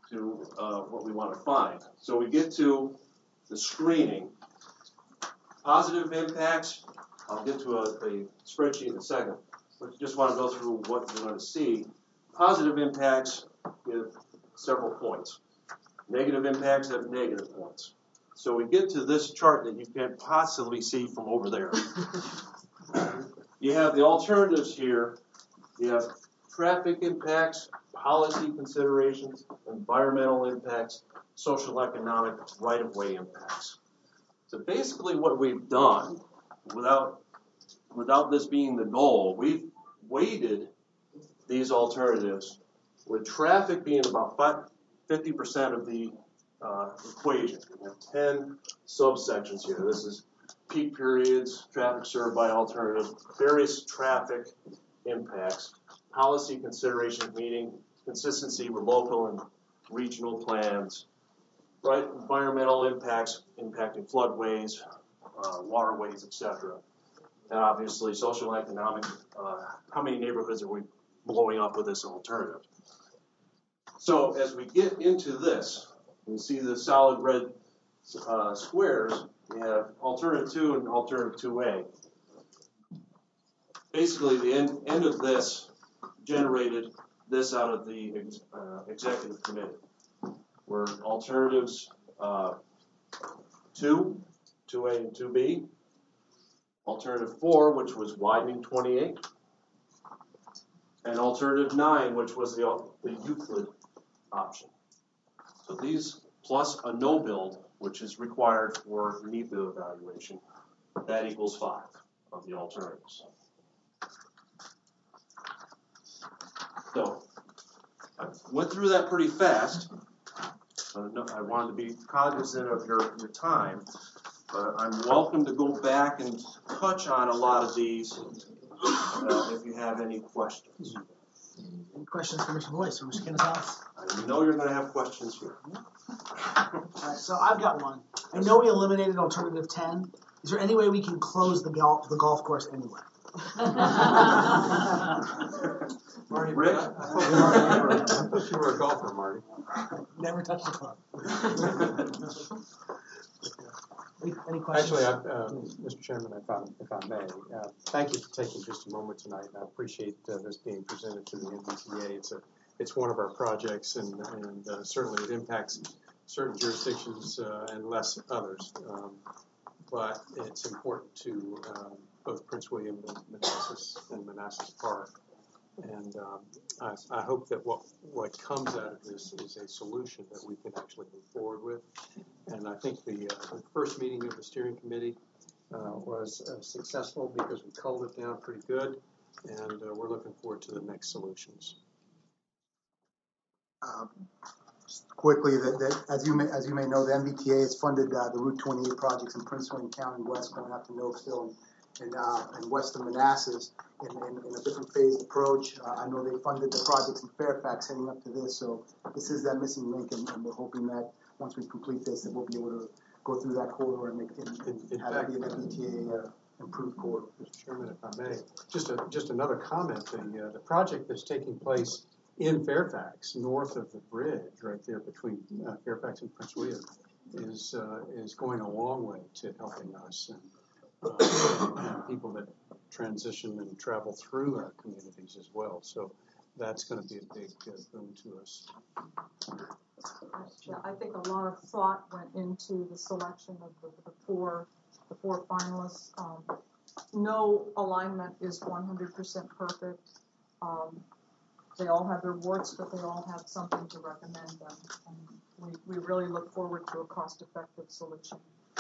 to uh, what we want to find. So we get to the screening. Positive impacts, I'll get to a, a spreadsheet in a second, but just want to go through what you're going to see. Positive impacts give several points. Negative impacts have negative points. So we get to this chart that you can't possibly see from over there. You have the alternatives here. You have traffic impacts, policy considerations, environmental impacts, social economic, right-of-way impacts. So basically what we've done, without, without this being the goal, we've weighted these alternatives with traffic being about fifty percent of the uh, equation. We have ten subsections here. This is peak periods, traffic served by alternatives, various traffic impacts, policy considerations, meaning consistency with local and regional plans, right? Environmental impacts, impacting floodways, uh, waterways, et cetera. And obviously, social and economic, uh, how many neighborhoods are we blowing up with this alternative? So as we get into this, you see the solid red uh, squares, we have alternative two and alternative two A. Basically, the end, end of this generated this out of the ex, uh, executive committee, where alternatives uh, two, two A and two B, alternative four, which was widening twenty-eight, and alternative nine, which was the, the Euclid option. So these plus a no build, which is required for NEPA evaluation, that equals five of the alternatives. So I went through that pretty fast. I wanted to be cognizant of your, your time, but I'm welcome to go back and touch on a lot of these uh, if you have any questions. Any questions for Mister Boyce or Mister Canizales? I know you're going to have questions here. All right, so I've got one. I know we eliminated alternative ten. Is there any way we can close the golf the golf course anyway? Marty, Rick? I thought, Marty, you were, I thought you were a golfer, Marty. Never touched the club. any, any questions? Actually, I, uh, Mister Chairman, if I, if I may, uh, thank you for taking just a moment tonight. I appreciate uh, this being presented to the N B T A. It's a it's one of our projects, and, and uh, certainly it impacts certain jurisdictions uh, and less others. Um, but it's important to uh, both Prince William and Manassas and Manassas Park. And um, I, I hope that what, what comes out of this is a solution that we can actually move forward with. And I think the, uh, the first meeting of the steering committee uh, was uh, successful because we culled it down pretty good, and uh, we're looking forward to the next solutions. Uh, quickly, that, that as you may as you may know, the M B T A has funded uh, the Route twenty-eight projects in Prince William County West, going out to Noakesville and and, uh, and western Manassas in, in, in a different phased approach. Uh, I know they funded the projects in Fairfax heading up to this, so this is that missing link, and, and we're hoping that once we complete this, that we'll be able to go through that corridor and make and, and in have fact, it be an M B T A uh, improved corridor. Mister Chairman, if I may, just a, just another comment. The uh, the project that's taking place in Fairfax, north of the bridge, right there between uh, Fairfax and Prince William, is uh, is going a long way to helping us and, uh, and people that transition and travel through our communities as well. So that's going to be a big uh, boon to us. Yeah, I think a lot of thought went into the selection of the, the four the four finalists. Um, no alignment is one hundred percent perfect. Um, They all have their warts, but they all have something to recommend them. And we, we really look forward to a cost-effective solution.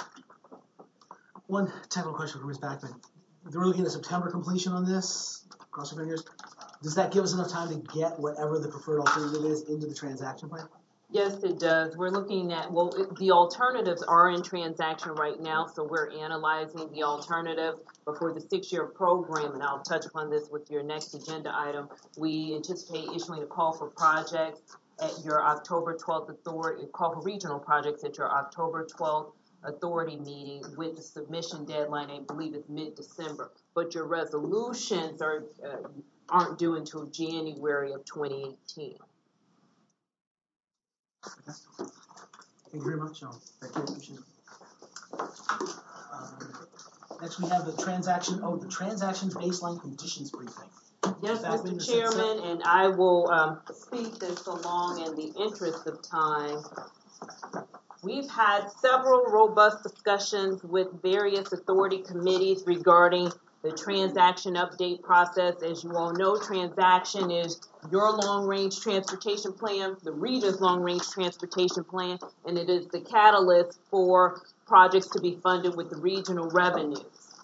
One technical question for Miz Backman. We're looking at September completion on this, cross your fingers. Does that give us enough time to get whatever the preferred alternative is into the transaction plan? Yes, it does. We're looking at, well, it, the alternatives are in transaction right now, so we're analyzing the alternative. But for the six-year program, and I'll touch upon this with your next agenda item, we anticipate issuing a call for projects at your October twelfth authority, call for regional projects at your October twelfth authority meeting with the submission deadline, I believe it's mid-December. But your resolutions are uh, aren't due until January of twenty eighteen. Thank you very much, Sean. Thank you. Appreciate it. Um, next, we have the transaction. Oh, the transactions baseline conditions briefing. Yes, Exactly, Mister Miz Sexton. Chairman, and I will um, speed this along in the interest of time. We've had several robust discussions with various authority committees regarding the transaction update process. As you all know, transaction is your long-range transportation plan, the region's long-range transportation plan, and it is the catalyst for projects to be funded with the regional revenues.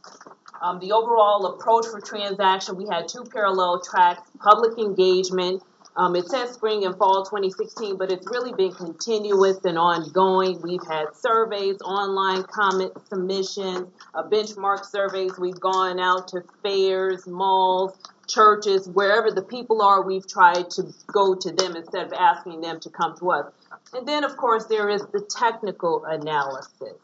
Um, the overall approach for transaction, we had two parallel tracks, public engagement. Um, it says spring and fall twenty sixteen, but it's really been continuous and ongoing. We've had surveys, online comment submissions, uh, benchmark surveys. We've gone out to fairs, malls, churches, wherever the people are, we've tried to go to them instead of asking them to come to us. And then, of course, there is the technical analysis.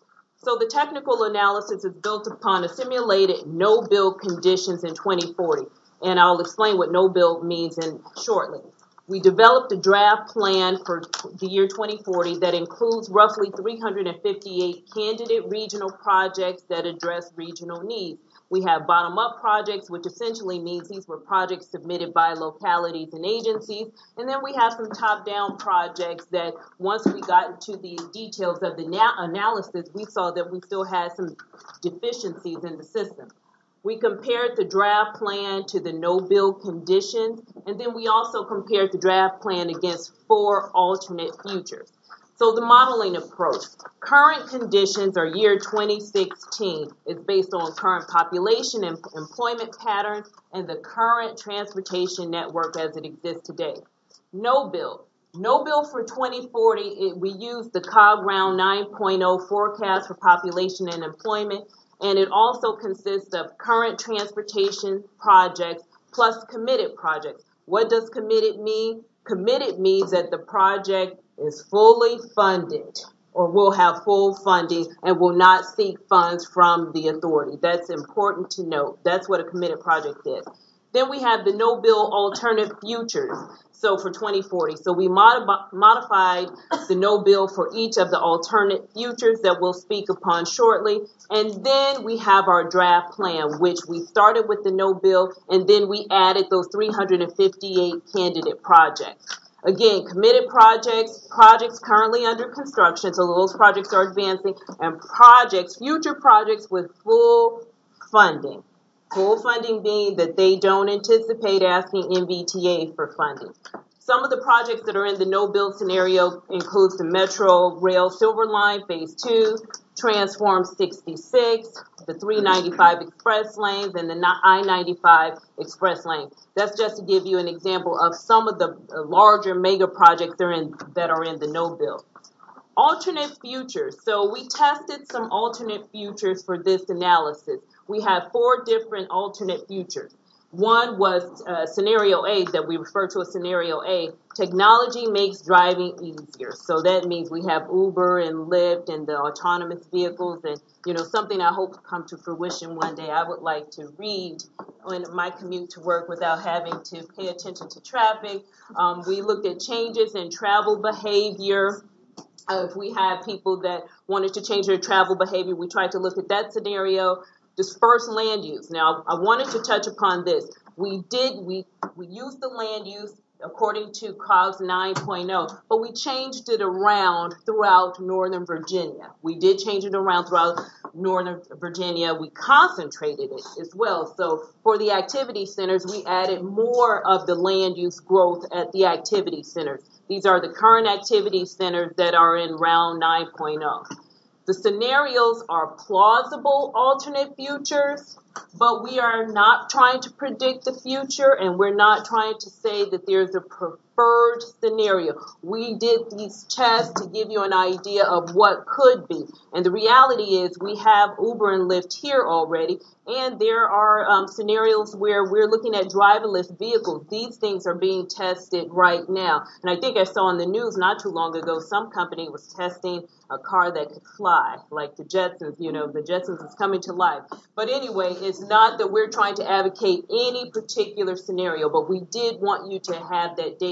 So the technical analysis is built upon a simulated no-bill conditions in twenty forty. And I'll explain what no-bill means in shortly. We developed a draft plan for the year twenty forty that includes roughly three hundred fifty-eight candidate regional projects that address regional needs. We have bottom-up projects, which essentially means these were projects submitted by localities and agencies. And then we have some top-down projects that once we got into the details of the na- analysis, we saw that we still had some deficiencies in the system. We compared the draft plan to the no-bill conditions, and then we also compared the draft plan against four alternate futures. So the modeling approach. Current conditions are year twenty sixteen. It's based on current population and employment patterns and the current transportation network as it exists today. No bill. No bill for twenty forty, it, we use the COG Round nine point oh forecast for population and employment, and it also consists of current transportation projects plus committed projects. What does committed mean? Committed means that the project is fully funded or will have full funding and will not seek funds from the authority. That's important to note. That's what a committed project is. Then we have the no-bill alternate futures, so for twenty forty. So we mod- modified the no-bill for each of the alternate futures that we'll speak upon shortly. And then we have our draft plan, which we started with the no-bill, and then we added those three hundred fifty-eight candidate projects. Again, committed projects, projects currently under construction, so those projects are advancing, and projects, future projects with full funding. Full funding being that they don't anticipate asking M B T A for funding. Some of the projects that are in the no-bill scenario includes the Metro Rail Silver Line Phase two, Transform sixty-six, the three ninety-five Express lanes, and the I ninety-five Express lane. That's just to give you an example of some of the larger mega projects that are in, that are in the no-bill. Alternate futures. So we tested some alternate futures for this analysis. We have four different alternate futures. One was uh, scenario A that we refer to as scenario A. Technology makes driving easier. So that means we have Uber and Lyft and the autonomous vehicles and, you know, something I hope to come to fruition one day. I would like to read on my commute to work without having to pay attention to traffic. Um, we looked at changes in travel behavior. Uh, if we had people that wanted to change their travel behavior, we tried to look at that scenario. Dispersed land use. Now, I wanted to touch upon this. We did, we, we used the land use according to COGS nine point oh, but we changed it around throughout Northern Virginia. We did change it around throughout Northern Virginia. We concentrated it as well. So for the activity centers, we added more of the land use growth at the activity centers. These are the current activity centers that are in round nine point oh. The scenarios are plausible alternate futures, but we are not trying to predict the future, and we're not trying to say that there's a preferred scenario. We did these tests to give you an idea of what could be. And the reality is we have Uber and Lyft here already, and there are um, scenarios where we're looking at driverless vehicles. These things are being tested right now. And I think I saw in the news not too long ago, some company was testing a car that could fly, like the Jetsons. You know, the Jetsons is coming to life. But anyway, it's not that we're trying to advocate any particular scenario, but we did want you to have that data.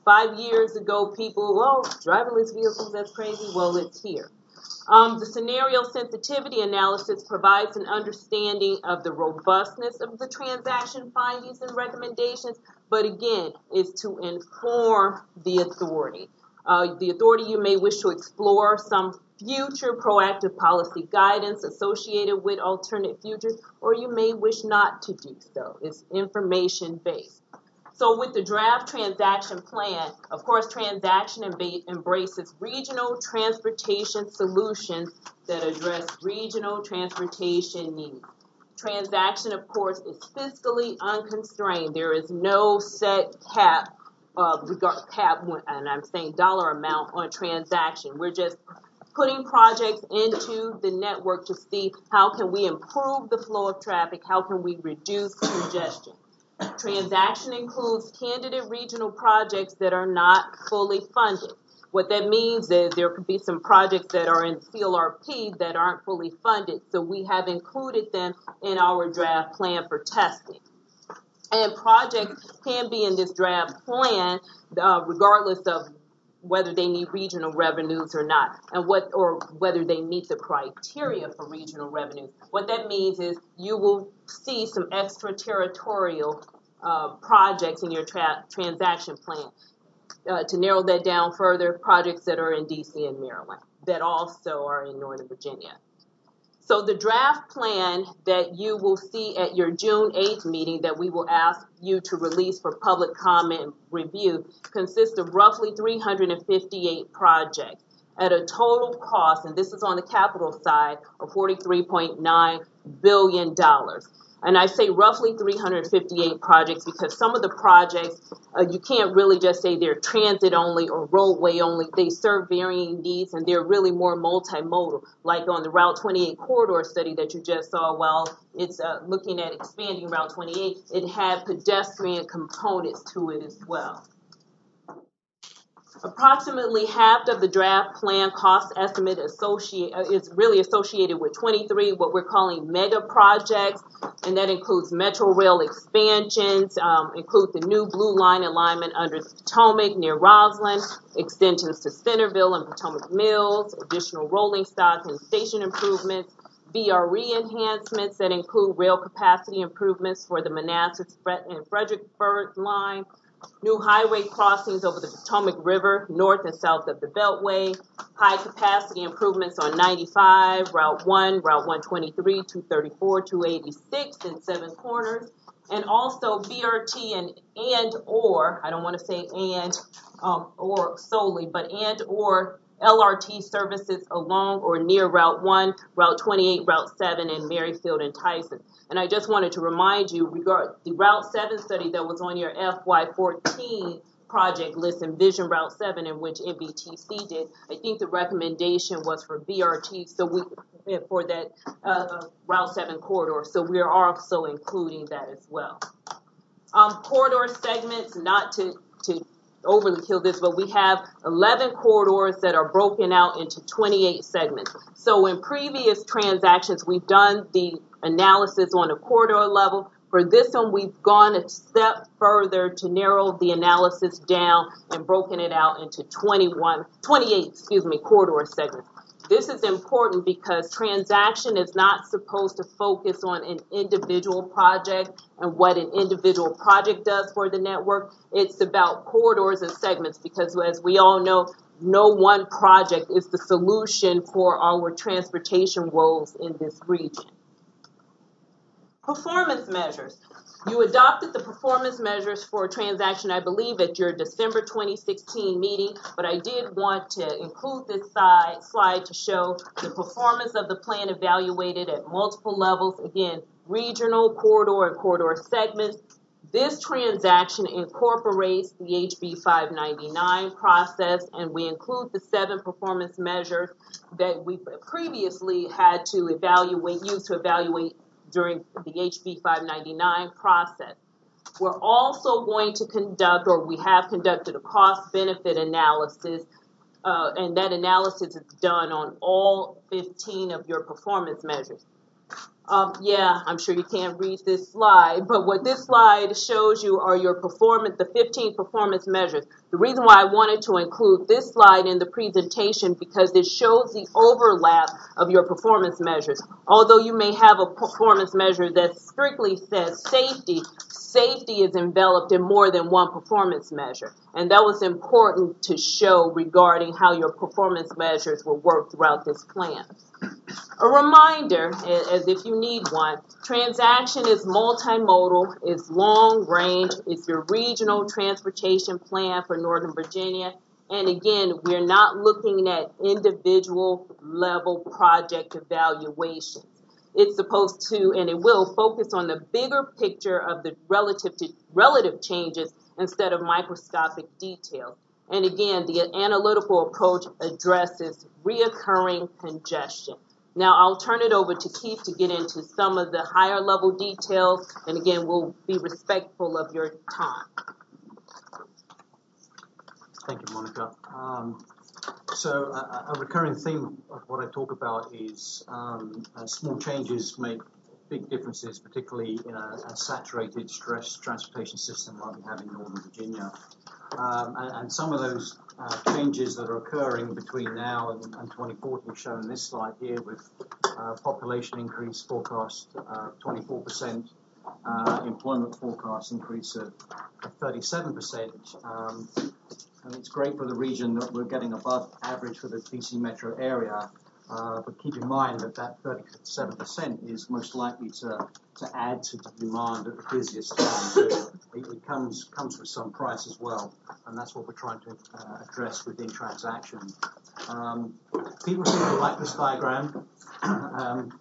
Five years ago, people, well, driverless vehicles, that's crazy. Well, it's here. Um, the scenario sensitivity analysis provides an understanding of the robustness of the transaction findings and recommendations, but again, is to inform the authority. Uh, the authority, you may wish to explore some future proactive policy guidance associated with alternate futures, or you may wish not to do so. It's information-based. So with the draft transaction plan, of course, transaction embraces regional transportation solutions that address regional transportation needs. Transaction, of course, is fiscally unconstrained. There is no set cap, uh, regard, cap, and I'm saying dollar amount on transaction. We're just putting projects into the network to see how can we improve the flow of traffic, how can we reduce congestion. Transaction includes candidate regional projects that are not fully funded. What that means is there could be some projects that are in C L R P that aren't fully funded, so we have included them in our draft plan for testing. And projects can be in this draft plan uh, regardless of whether they need regional revenues or not, and what or whether they meet the criteria for regional revenues. What that means is you will see some extraterritorial uh, projects in your tra- transaction plan. Uh, to narrow that down further, projects that are in D C and Maryland that also are in Northern Virginia. So the draft plan that you will see at your June eighth meeting that we will ask you to release for public comment and review consists of roughly three hundred fifty-eight projects at a total cost, and this is on the capital side, of forty-three point nine billion dollars. And I say roughly three hundred fifty-eight projects because some of the projects, uh, you can't really just say they're transit only or roadway only. They serve varying needs, and they're really more multimodal. Like on the Route twenty-eight corridor study that you just saw, well, it's uh, looking at expanding Route twenty-eight. It had pedestrian components to it as well. Approximately half of the draft plan cost estimate associate, uh, is really associated with twenty-three what we're calling mega projects, and that includes Metro Rail expansions, um, include the new Blue Line alignment under the Potomac near Roslyn, extensions to Centerville and Potomac Mills, additional rolling stock and station improvements, V R E enhancements that include rail capacity improvements for the Manassas and Fredericksburg line, new highway crossings over the Potomac River, north and south of the Beltway, high-capacity improvements on ninety-five, Route one, Route one twenty-three, two thirty-four, two eighty-six, and Seven Corners, and also B R T and and or, I don't want to say and um, or solely, but and or L R T services along or near Route one, Route twenty-eight, Route seven, and Merrifield and Tyson. And I just wanted to remind you, regard the Route seven study that was on your F Y fourteen project list, Envision Route seven, in which N B T C did, I think the recommendation was for B R T, so we for that uh, Route seven corridor, so we are also including that as well. Um, corridor segments, not to, to overly kill this, but we have eleven corridors that are broken out into twenty-eight segments. So in previous transactions, we've done the analysis on a corridor level. For this one, we've gone a step further to narrow the analysis down and broken it out into twenty-one, twenty-eight, excuse me, corridor segments. This is important because transaction is not supposed to focus on an individual project and what an individual project does for the network. It's about corridors and segments because, as we all know, no one project is the solution for our transportation woes in this region. Performance measures. You adopted the performance measures for a transaction, I believe, at your December twenty sixteen meeting, but I did want to include this side, slide to show the performance of the plan evaluated at multiple levels, again, regional, corridor, and corridor segments. This transaction incorporates the H B five ninety-nine process, and we include the seven performance measures that we previously had to evaluate, use to evaluate during the H B five ninety-nine process. We're also going to conduct, or we have conducted, a cost-benefit analysis, uh, and that analysis is done on all fifteen of your performance measures. Um, yeah, I'm sure you can't read this slide, but what this slide shows you are your performance, the fifteen performance measures. The reason why I wanted to include this slide in the presentation because it shows the overlap of your performance measures. Although you may have a performance measure that strictly says safety, safety is enveloped in more than one performance measure. And that was important to show regarding how your performance measures will work throughout this plan. A reminder, as if you need one, transaction is multimodal, it's long range, it's your regional transportation plan for Northern Virginia. And again, we're not looking at individual level project evaluations. It's supposed to, and it will, focus on the bigger picture of the relative to relative changes instead of microscopic details. And again, the analytical approach addresses reoccurring congestion. Now, I'll turn it over to Keith to get into some of the higher level details, and again, we'll be respectful of your time. Thank you, Monica. Um, so a, a recurring theme of what I talk about is um, uh, small changes make big differences, particularly in a, a saturated, stressed transportation system like we have in Northern Virginia. Um, and, and some of those uh, changes that are occurring between now and, and twenty forty are shown in this slide here with uh, population increase forecast uh, twenty-four percent, uh, employment forecast increase of, of thirty-seven percent. Um, and it's great for the region that we're getting above average for the D C metro area. Uh, but keep in mind that that thirty-seven percent is most likely to, to add to the demand at the busiest time. So it, it comes comes with some price as well, and that's what we're trying to uh, address within transaction. Um, people seem to like this diagram. um,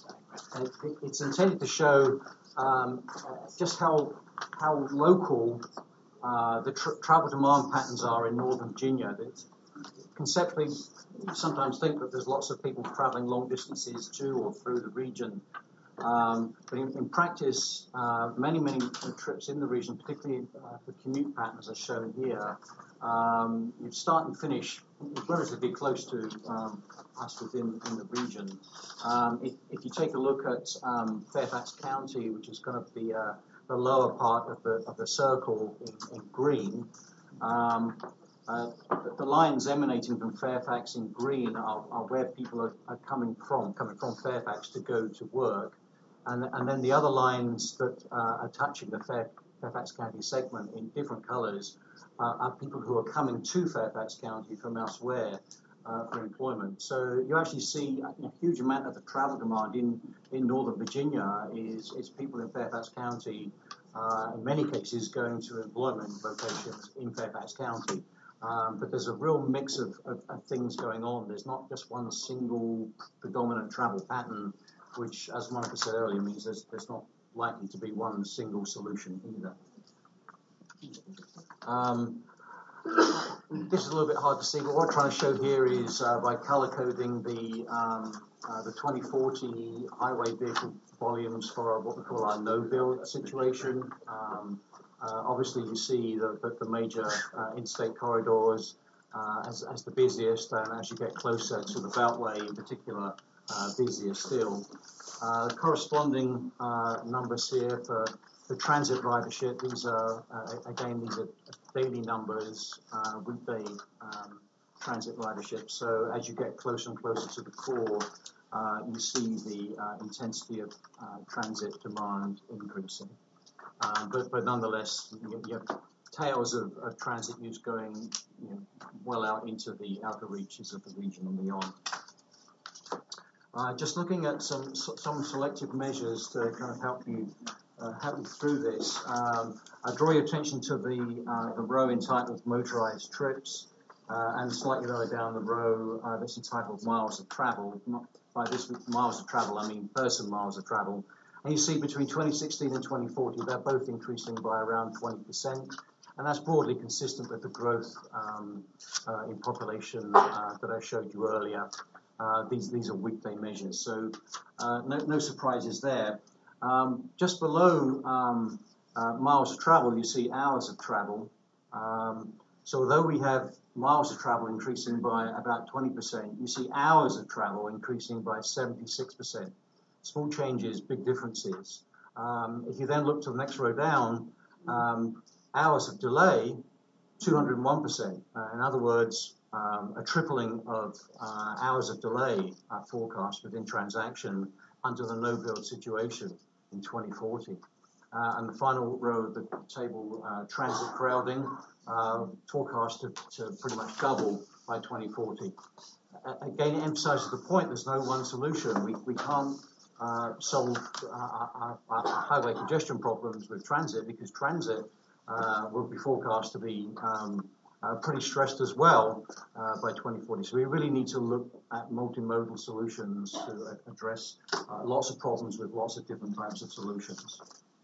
it, it's intended to show um, just how how local uh, the tra- travel demand patterns are in Northern Virginia. It's, conceptually, you sometimes think that there's lots of people traveling long distances to or through the region. Um, but in, in practice, uh, many, many trips in the region, particularly uh, the commute patterns are shown here, um, you start and finish relatively close to um, us within in the region. Um, if, if you take a look at um, Fairfax County, which is kind of the, uh, the lower part of the, of the circle in, in green, um, Uh, the, the lines emanating from Fairfax in green are, are where people are, are coming from, coming from Fairfax to go to work. And, and then the other lines that uh, are touching the Fair, Fairfax County segment in different colors uh, are people who are coming to Fairfax County from elsewhere uh, for employment. So you actually see a huge amount of the travel demand in, in Northern Virginia is, is people in Fairfax County, uh, in many cases going to employment locations in Fairfax County. Um, but there's a real mix of, of, of things going on. There's not just one single predominant travel pattern, which, as Monica said earlier, means there's, there's not likely to be one single solution either. Um, this is a little bit hard to see, but what we're trying to show here is uh, by color coding the um, uh, the twenty forty highway vehicle volumes for what we call our no-build situation. Um, Uh, obviously, you see the, the, the major uh, interstate corridors uh, as, as the busiest, and as you get closer to the Beltway in particular, uh, busier still. Uh, the corresponding uh, numbers here for the transit ridership, these are, uh, again, these are daily numbers, uh, weekday um, transit ridership. So as you get closer and closer to the core, uh, you see the uh, intensity of uh, transit demand increasing. Um, but, but nonetheless, you, you have tails of, of transit use going you know, well out into the outer reaches of the region and beyond. Uh, just looking at some some selective measures to kind of help you uh, help you through this. Um, I draw your attention to the uh, the row entitled motorized trips, uh, and slightly lower down the row uh, that's entitled miles of travel. Not by this miles of travel, I mean person miles of travel. And you see between twenty sixteen and twenty forty, they're both increasing by around twenty percent. And that's broadly consistent with the growth um, uh, in population uh, that I showed you earlier. Uh, these, these are weekday measures, so uh, no, no surprises there. Um, just below um, uh, miles of travel, you see hours of travel. Um, so although we have miles of travel increasing by about twenty percent, you see hours of travel increasing by seventy-six percent. Small changes, big differences. Um, if you then look to the next row down, um, hours of delay, two hundred one percent. Uh, in other words, um, a tripling of uh, hours of delay uh, forecast within transaction under the no-build situation in twenty forty. Uh, and the final row of the table, uh, transit crowding, uh, forecast to, to pretty much double by twenty forty. Uh, again, it emphasizes the point there's no one solution. We, we can't uh, solve uh, our, our highway congestion problems with transit, because transit uh, will be forecast to be um, uh, pretty stressed as well uh, by twenty forty. So we really need to look at multimodal solutions to address uh, lots of problems with lots of different types of solutions.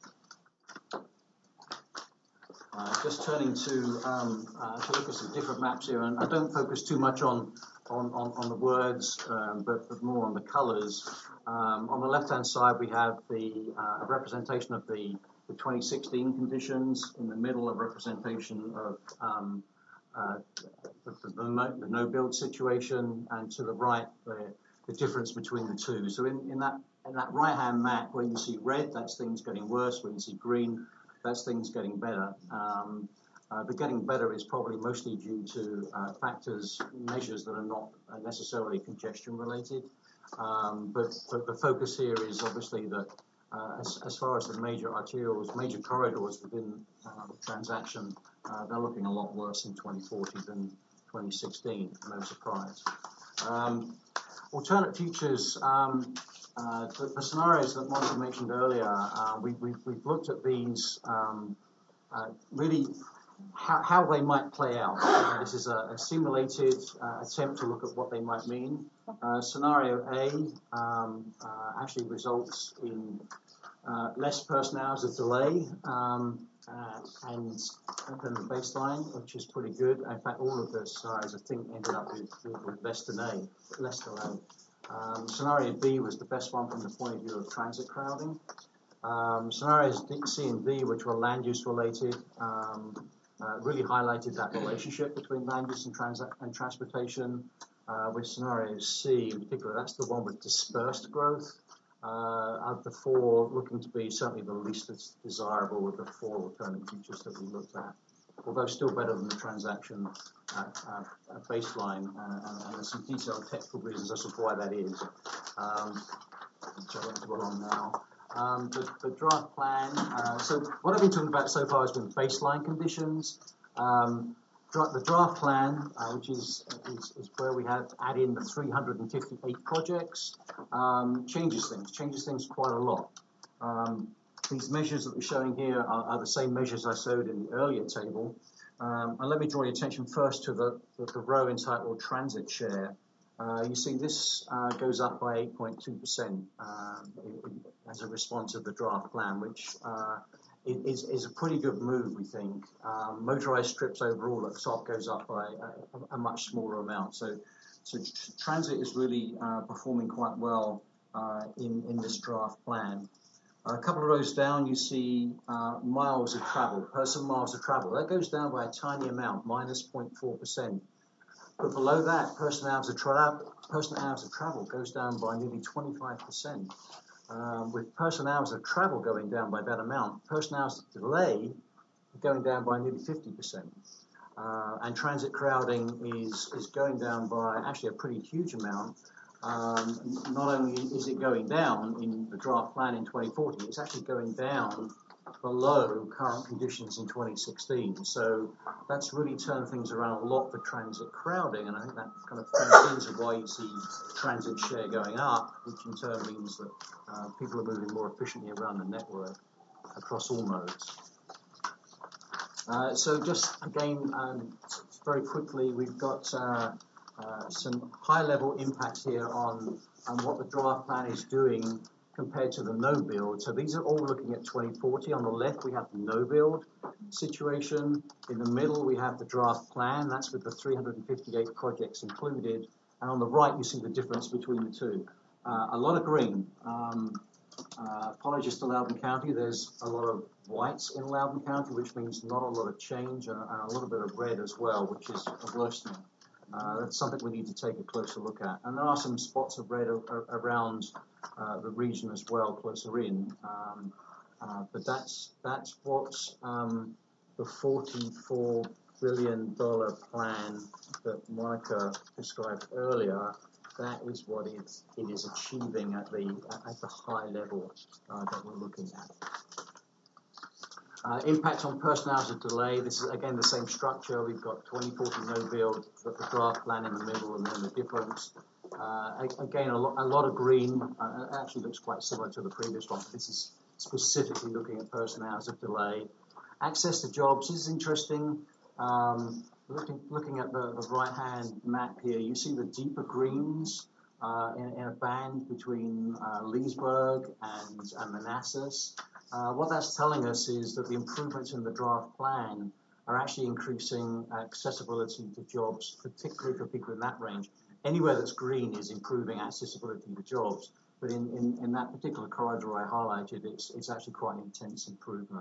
Uh, just turning to um, uh, to look at some different maps here, and I don't focus too much on on, on, on the words, um, but, but more on the colours. Um, on the left-hand side, we have the uh, representation of the, the twenty sixteen conditions. In the middle, a representation of um, uh, the, the, the no-build situation, and to the right, the, the difference between the two. So in, in that in that right-hand map, where you see red, that's things getting worse. Where you see green, that's things getting better. Um, uh, the getting better is probably mostly due to uh, factors, measures that are not necessarily congestion related. Um, but, but the focus here is obviously that uh, as, as far as the major arterials, major corridors within um, transaction, uh, they're looking a lot worse in twenty forty than twenty sixteen, no surprise. Um, alternate futures, um, Uh, the, the scenarios that Monica mentioned earlier, uh, we, we, we've looked at these um, uh, really how, how they might play out. Uh, this is a, a simulated uh, attempt to look at what they might mean. Uh, scenario A um, uh, actually results in uh, less person hours of delay um, uh, and than the baseline, which is pretty good. In fact, all of the scenarios I think ended up with, with, with less delay. Less delay. Um, scenario B was the best one from the point of view of transit crowding. Um, scenarios D, C and D, which were land use related, um, uh, really highlighted that relationship between land use and, trans and transportation. Uh, with scenario C in particular, that's the one with dispersed growth. Uh, of the four, looking to be certainly the least desirable of the four alternate futures that we looked at, although still better than the transaction uh, uh, baseline, uh, and, and there's some detailed technical reasons as to why that is, um, which I won't dwell on now. Um, the, the draft plan, uh, so what I've been talking about so far has been baseline conditions. Um, dra the draft plan, uh, which is, is, is where we have add in the three hundred fifty-eight projects, um, changes things, changes things quite a lot. Um, These measures that we're showing here are, are the same measures I showed in the earlier table. Um, and let me draw your attention first to the, the, the row entitled Transit Share. Uh, you see this uh, goes up by eight point two percent um, as a response of the draft plan, which uh, is, is a pretty good move, we think. Um, motorized strips overall at the top goes up by a, a much smaller amount. So, so transit is really uh, performing quite well uh, in, in this draft plan. A couple of rows down, you see uh, miles of travel, person miles of travel. That goes down by a tiny amount, minus zero point four percent. But below that, person hours of, tra person hours of travel goes down by nearly twenty-five percent. Um, with person hours of travel going down by that amount, person hours of delay going down by nearly fifty percent. Uh, and transit crowding is, is going down by actually a pretty huge amount. Um, not only is it going down in the draft plan in twenty forty, it's actually going down below current conditions in twenty sixteen. So that's really turned things around a lot for transit crowding, and I think that kind of feeds into why you see transit share going up, which in turn means that uh, people are moving more efficiently around the network across all modes. Uh, so just again, um, very quickly, we've got uh, uh, some high-level impacts here on, on what the draft plan is doing compared to the no-build. So these are all looking at twenty forty. On the left, we have the no-build situation. In the middle, we have the draft plan. That's with the three hundred fifty-eight projects included. And on the right, you see the difference between the two. Uh, a lot of green. Um, uh, apologies to Loudoun County. There's a lot of whites in Loudoun County, which means not a lot of change, and, and a little bit of red as well, which is a worsening. Uh, that's something we need to take a closer look at. And there are some spots of red around uh, the region as well, closer in. Um, uh, but that's that's what um, the forty-four billion dollars plan that Monica described earlier. That is what it, it is achieving at the at the high level uh, that we're looking at. Uh, impact on personnel as a delay. This is again the same structure. We've got twenty forty no build, got the draft plan in the middle, and then the difference. Uh, again, a lot, a lot of green. Uh, it actually looks quite similar to the previous one. But this is specifically looking at personnel as a delay. Access to jobs. This is interesting. Um, looking looking at the, the right hand map here, you see the deeper greens uh, in, in a band between uh, Leesburg and, and Manassas. Uh, what that's telling us is that the improvements in the draft plan are actually increasing accessibility to jobs, particularly for people in that range. Anywhere that's green is improving accessibility to jobs, but in, in, in that particular corridor I highlighted, it's, it's actually quite an intense improvement.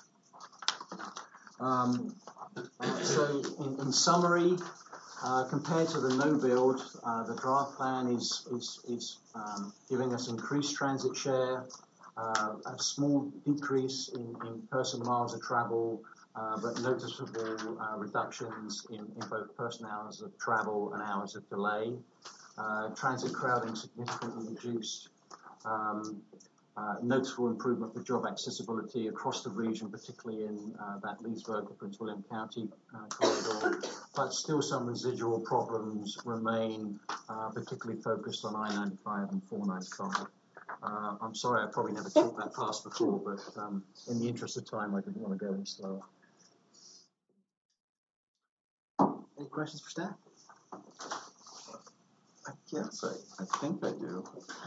Um, uh, so in, in summary, uh, compared to the no build, uh, the draft plan is, is, is um, giving us increased transit share, Uh, a small decrease in, in person miles of travel, uh, but noticeable uh, reductions in, in both person hours of travel and hours of delay. Uh, transit crowding significantly reduced. Um, uh, noticeable improvement for job accessibility across the region, particularly in uh, that Leesburg to Prince William County uh, corridor, but still some residual problems remain, uh, particularly focused on I ninety-five and four ninety-five. Uh, I'm sorry, I probably never talked that fast before, but um, in the interest of time, I didn't want to go any slower. Any questions for staff? I guess I, I think I do.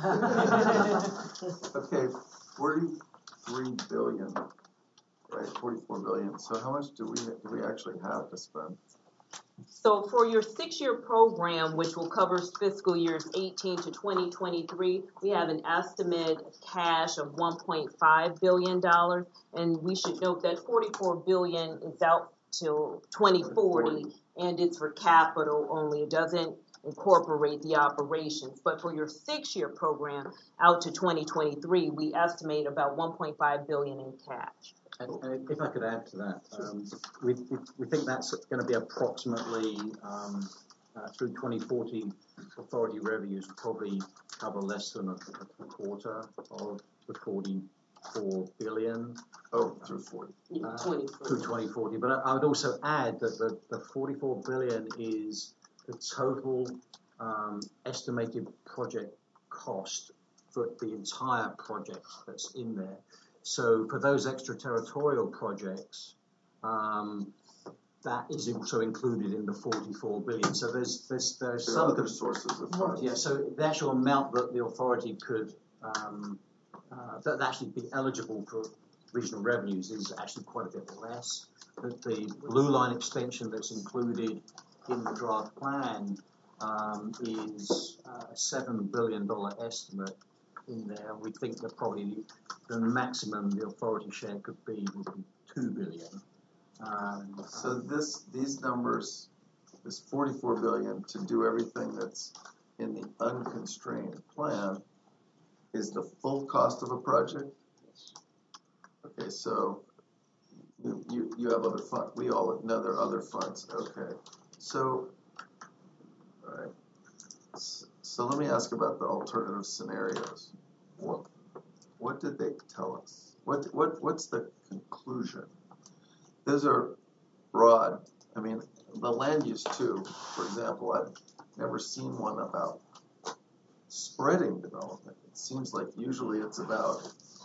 Okay, forty-three billion, right? forty-four billion. So how much do we do we actually have to spend? So for your six-year program, which will cover fiscal years eighteen to twenty twenty-three, we have an estimate cash of one point five billion dollars, and we should note that forty-four billion dollars is out till twenty forty, and it's for capital only. It doesn't incorporate the operations. But for your six-year program out to twenty twenty-three, we estimate about one point five billion dollars in cash. And, and if I could add to that, um, we, we, we think that's going to be approximately, um, uh, through twenty forty, authority revenues probably cover less than a, a quarter of the forty-four billion dollars. Oh, through forty. Yeah, uh, through twenty forty. But I, I would also add that the, the forty-four billion dollars is the total um, estimated project cost for the entire project that's in there. So for those extraterritorial projects, um, that is also included in the forty-four billion. So there's there's there's there some other sources of funds. Yeah. So the actual amount that the authority could um, uh, that actually be eligible for regional revenues is actually quite a bit less. The, the blue line extension that's included in the draft plan um, is a seven billion dollar estimate in there. We think that probably the maximum the authority share could be would be two billion. Um, so this these numbers, this forty-four billion to do everything that's in the unconstrained plan, is the full cost of a project. Okay, so you you, you have other funds. We all know there are other funds. Okay, so all right. So let me ask about the alternative scenarios. What what did they tell us? What what what's the conclusion? Those are broad. I mean, the land use too, for example, I've never seen one about spreading development. It seems like usually it's about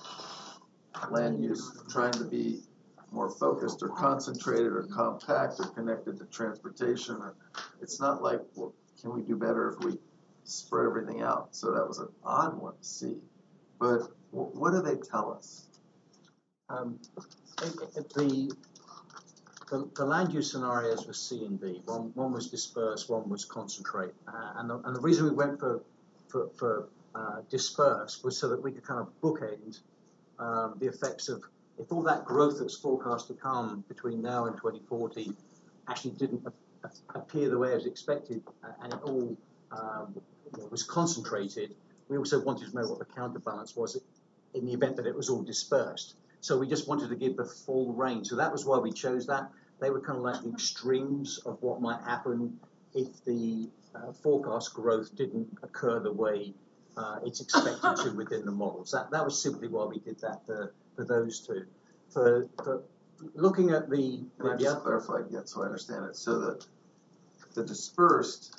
land use trying to be more focused or concentrated or compact or connected to transportation. Or, it's not like, well, can we do better if we spread everything out? So that was an odd one to see. But w- what do they tell us? Um, the, the the land use scenarios were C and D. One one was disperse, one was concentrate. Uh, and the, and the reason we went for for, for uh, disperse was so that we could kind of bookend um, the effects of if all that growth that's forecast to come between now and twenty forty actually didn't a- a- appear the way it was expected, uh, and it all um, you know, was concentrated. We also wanted to know what the counterbalance was in the event that it was all dispersed. So we just wanted to give the full range. So that was why we chose that. They were kind of like the extremes of what might happen if the uh, forecast growth didn't occur the way uh, it's expected to within the models. That that was simply why we did that for, for those two. For, for looking at the... Can I just clarify again so I understand it? So that the dispersed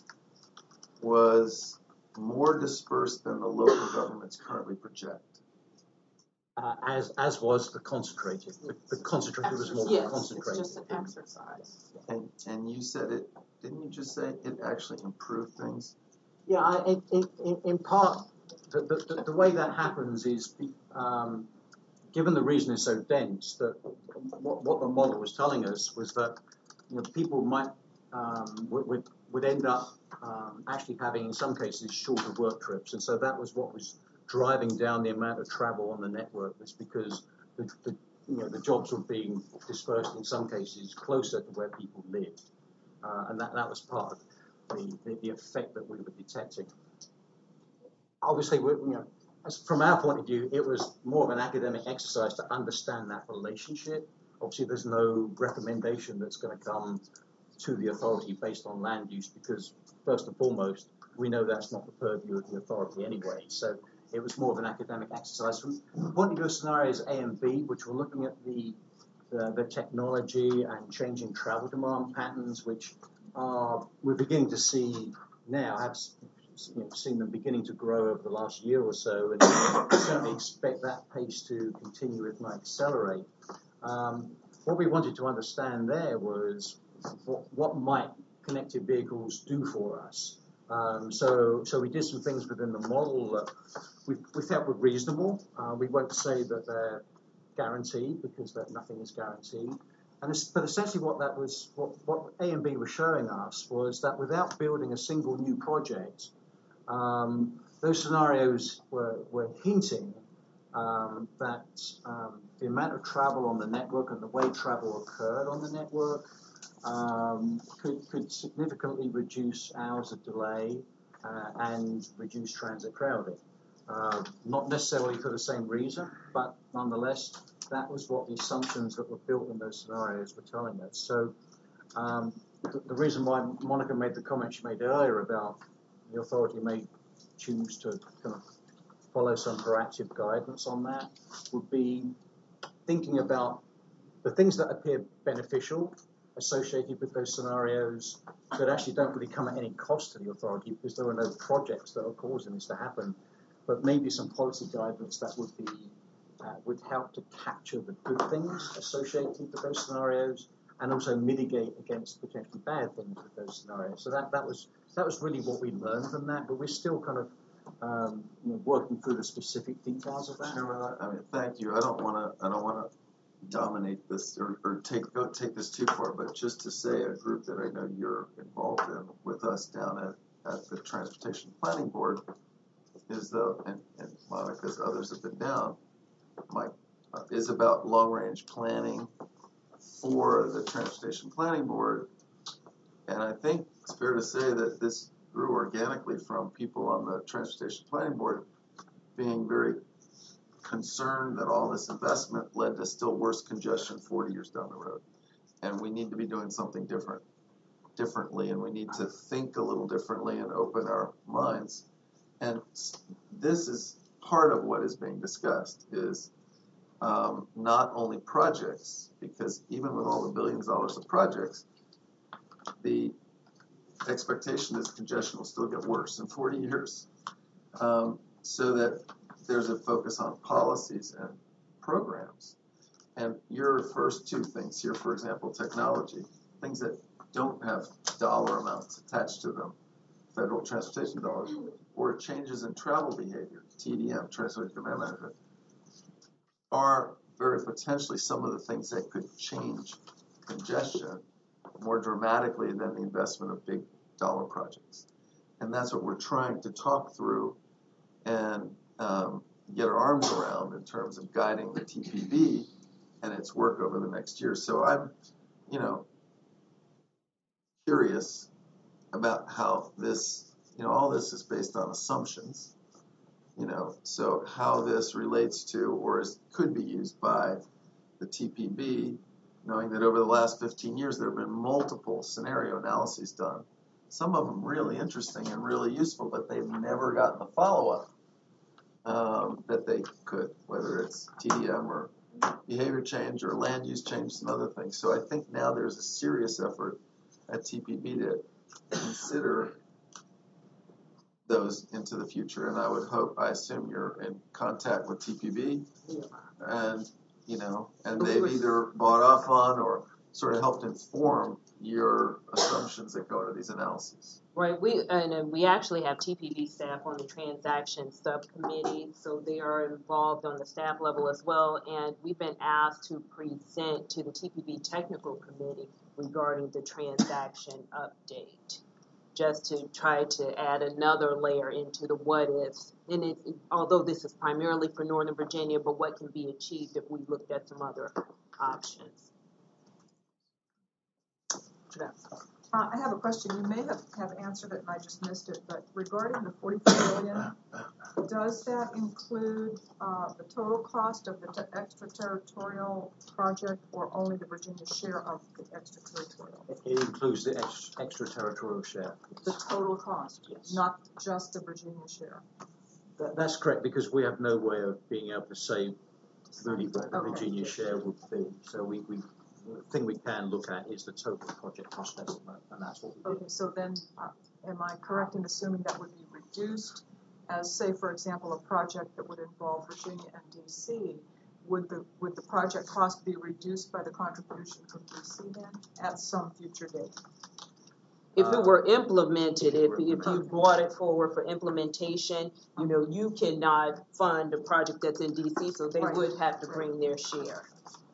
was more dispersed than the local governments currently project. Uh, as as was the concentrated. The, the concentrated was more yes, concentrated. It's just an exercise. And and you said it, didn't you just say it actually improved things? Yeah, I, in, in, in part, the, the, the way that happens is, um, given the region is so dense, that what, what the model was telling us was that you know, people might um, would, would end up um, actually having, in some cases, shorter work trips. And so that was what was driving down the amount of travel on the network, was because the, the, you know, the jobs were being dispersed, in some cases, closer to where people lived. Uh, and that, that was part of the, the, the effect that we were detecting. Obviously, we, you know, as, from our point of view, it was more of an academic exercise to understand that relationship. Obviously, there's no recommendation that's going to come to the authority based on land use, because first and foremost, we know that's not the purview of the authority anyway. So it was more of an academic exercise. From the point of view of scenarios A and B, which were looking at the the, the technology and changing travel demand patterns, which are we're beginning to see now, have you know, seen them beginning to grow over the last year or so, and we certainly expect that pace to continue, if not accelerate. Um, what we wanted to understand there was what, what might connected vehicles do for us. Um, so, so we did some things within the model that we, we felt were reasonable. Uh, we won't say that they're guaranteed, because that nothing is guaranteed. And but essentially, what that was, what, what A and B were showing us was that without building a single new project, um, those scenarios were were hinting um, that um, the amount of travel on the network and the way travel occurred on the network um, could could significantly reduce hours of delay uh, and reduce transit crowding. Uh, not necessarily for the same reason, but nonetheless, that was what the assumptions that were built in those scenarios were telling us. So um, the, the reason why Monica made the comment she made earlier about the authority may choose to kind of follow some proactive guidance on that would be thinking about the things that appear beneficial associated with those scenarios that actually don't really come at any cost to the authority, because there are no projects that are causing this to happen. But maybe some policy guidance that would be uh, would help to capture the good things associated with those scenarios, and also mitigate against potentially bad things with those scenarios. So that, that was that was really what we learned from that. But we're still kind of um, you know, working through the specific details of that. Chairman, I mean, thank you. I don't want to. I don't want to dominate this or, or take go take this too far. But just to say, a group that I know you're involved in with us down at, at the Transportation Planning Board is the, and, and Monica's others have been down, Mike, uh, is about long-range planning for the Transportation Planning Board. And I think it's fair to say that this grew organically from people on the Transportation Planning Board being very concerned that all this investment led to still worse congestion forty years down the road. And we need to be doing something different, differently, and we need to think a little differently and open our minds. And this is part of what is being discussed, is um, not only projects, because even with all the billions of dollars of projects, the expectation is congestion will still get worse in forty years. Um, so that there's a focus on policies and programs. And your first two things here, for example, technology, things that don't have dollar amounts attached to them, federal transportation dollars, or changes in travel behavior, T D M, Transportation Demand Management, are very potentially some of the things that could change congestion more dramatically than the investment of big dollar projects. And that's what we're trying to talk through and um, get our arms around in terms of guiding the T P B and its work over the next year. So I'm, you know, curious about how this, you know, all this is based on assumptions, you know, so how this relates to or is, could be used by the T P B, knowing that over the last fifteen years there have been multiple scenario analyses done. Some of them really interesting and really useful, but they've never gotten the follow-up um, that they could, whether it's T D M or behavior change or land use change and other things. So I think now there's a serious effort at T P B to consider those into the future, and I would hope, I assume you're in contact with T P B, and you know, and they've either bought off on or sort of helped inform your assumptions that go into these analyses. Right, we and uh, we actually have T P B staff on the transaction subcommittee, so they are involved on the staff level as well, and we've been asked to present to the T P B technical committee regarding the transaction update, just to try to add another layer into the what ifs. And it, it, although this is primarily for Northern Virginia, but what can be achieved if we looked at some other options. Uh, I have a question. You may have, have answered it and I just missed it, but regarding the forty-four billion dollars, does that include uh, the total cost of the te- extraterritorial project or only the Virginia share of the extraterritorial? It includes the ex- extraterritorial share. The total cost, yes. Not just the Virginia share. That, that's correct, because we have no way of being able to say really what the Okay. Virginia share would be. So we, we the thing we can look at is the total project cost estimate, and that's what we did. Okay, so then uh, am I correct in assuming that would be reduced as, say, for example, a project that would involve Virginia and D C? Would the would the project cost be reduced by the contribution from D C then at some future date? If it were implemented, if, if you brought it forward for implementation, you know, you cannot fund a project that's in D C, so they Right. would have to bring their share.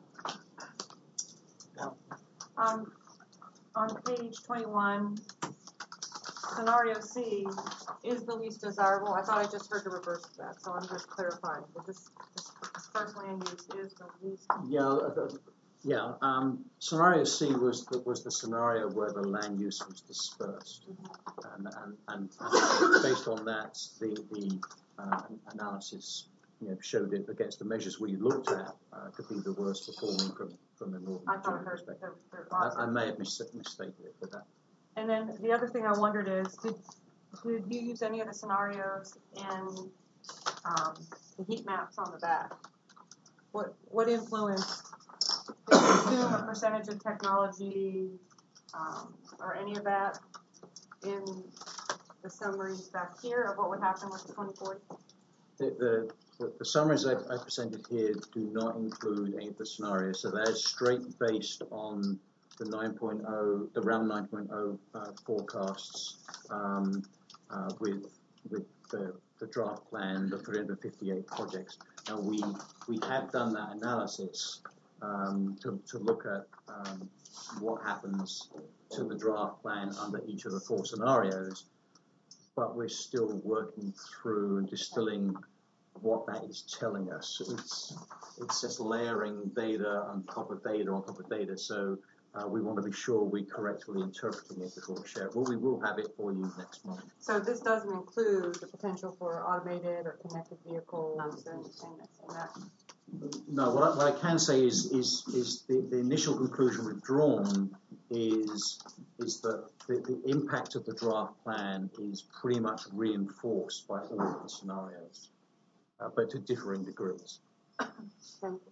Um, on page twenty-one, scenario C is the least desirable. I thought I just heard the reverse of that, so I'm just clarifying. But this, this, this first land use is the least. Yeah, uh, yeah. Um, scenario C was the, was the scenario where the land use was dispersed, mm-hmm. and, and, and and based on that, the the uh, analysis, you know, showed it against the measures we looked at uh, to be the worst performing from from the Northern I thought I Virginia heard perspective. the, the I, I may have mis- misstated it with that. And then the other thing I wondered is, did did you use any of the scenarios in um, the heat maps on the back? What what influence did you assume a percentage of technology um, or any of that in the summaries back here of what would happen with the twenty forty? The, the, the, the summaries I, I presented here do not include any of the scenarios, so they're straight based on the nine point oh, the round nine point oh uh, forecasts um, uh, with with the, the draft plan, the three hundred fifty-eight projects. Now we we have done that analysis um, to to look at um, what happens to the draft plan under each of the four scenarios, but we're still working through and distilling what that is telling us. It's it's just layering data on top of data on top of data. So uh, we want to be sure we're correctly interpreting it before we share it. Well, we will have it for you next month. So this doesn't include the potential for automated or connected vehicles and, and, and that. No, what I, what I can say is is is the, the initial conclusion we've drawn is is that the, the impact of the draft plan is pretty much reinforced by all of the scenarios, uh, but to differing degrees. Can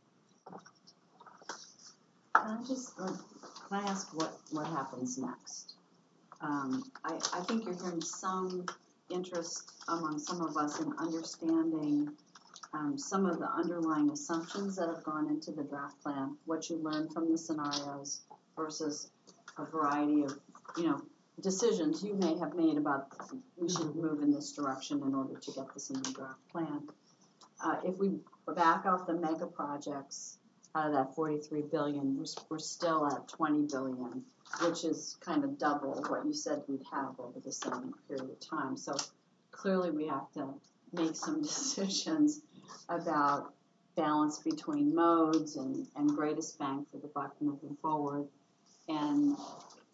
I just, uh, can I ask what, what happens next? Um, I, I think you're hearing some interest among some of us in understanding um, some of the underlying assumptions that have gone into the draft plan, what you learned from the scenarios versus a variety of, you know, decisions you may have made about we should move in this direction in order to get this in the draft plan. Uh, if we back out the mega projects out of that forty-three billion dollars, we're, we're still at twenty billion dollars, which is kind of double what you said we'd have over the same period of time. So clearly we have to make some decisions about balance between modes and, and greatest bang for the buck moving forward. And and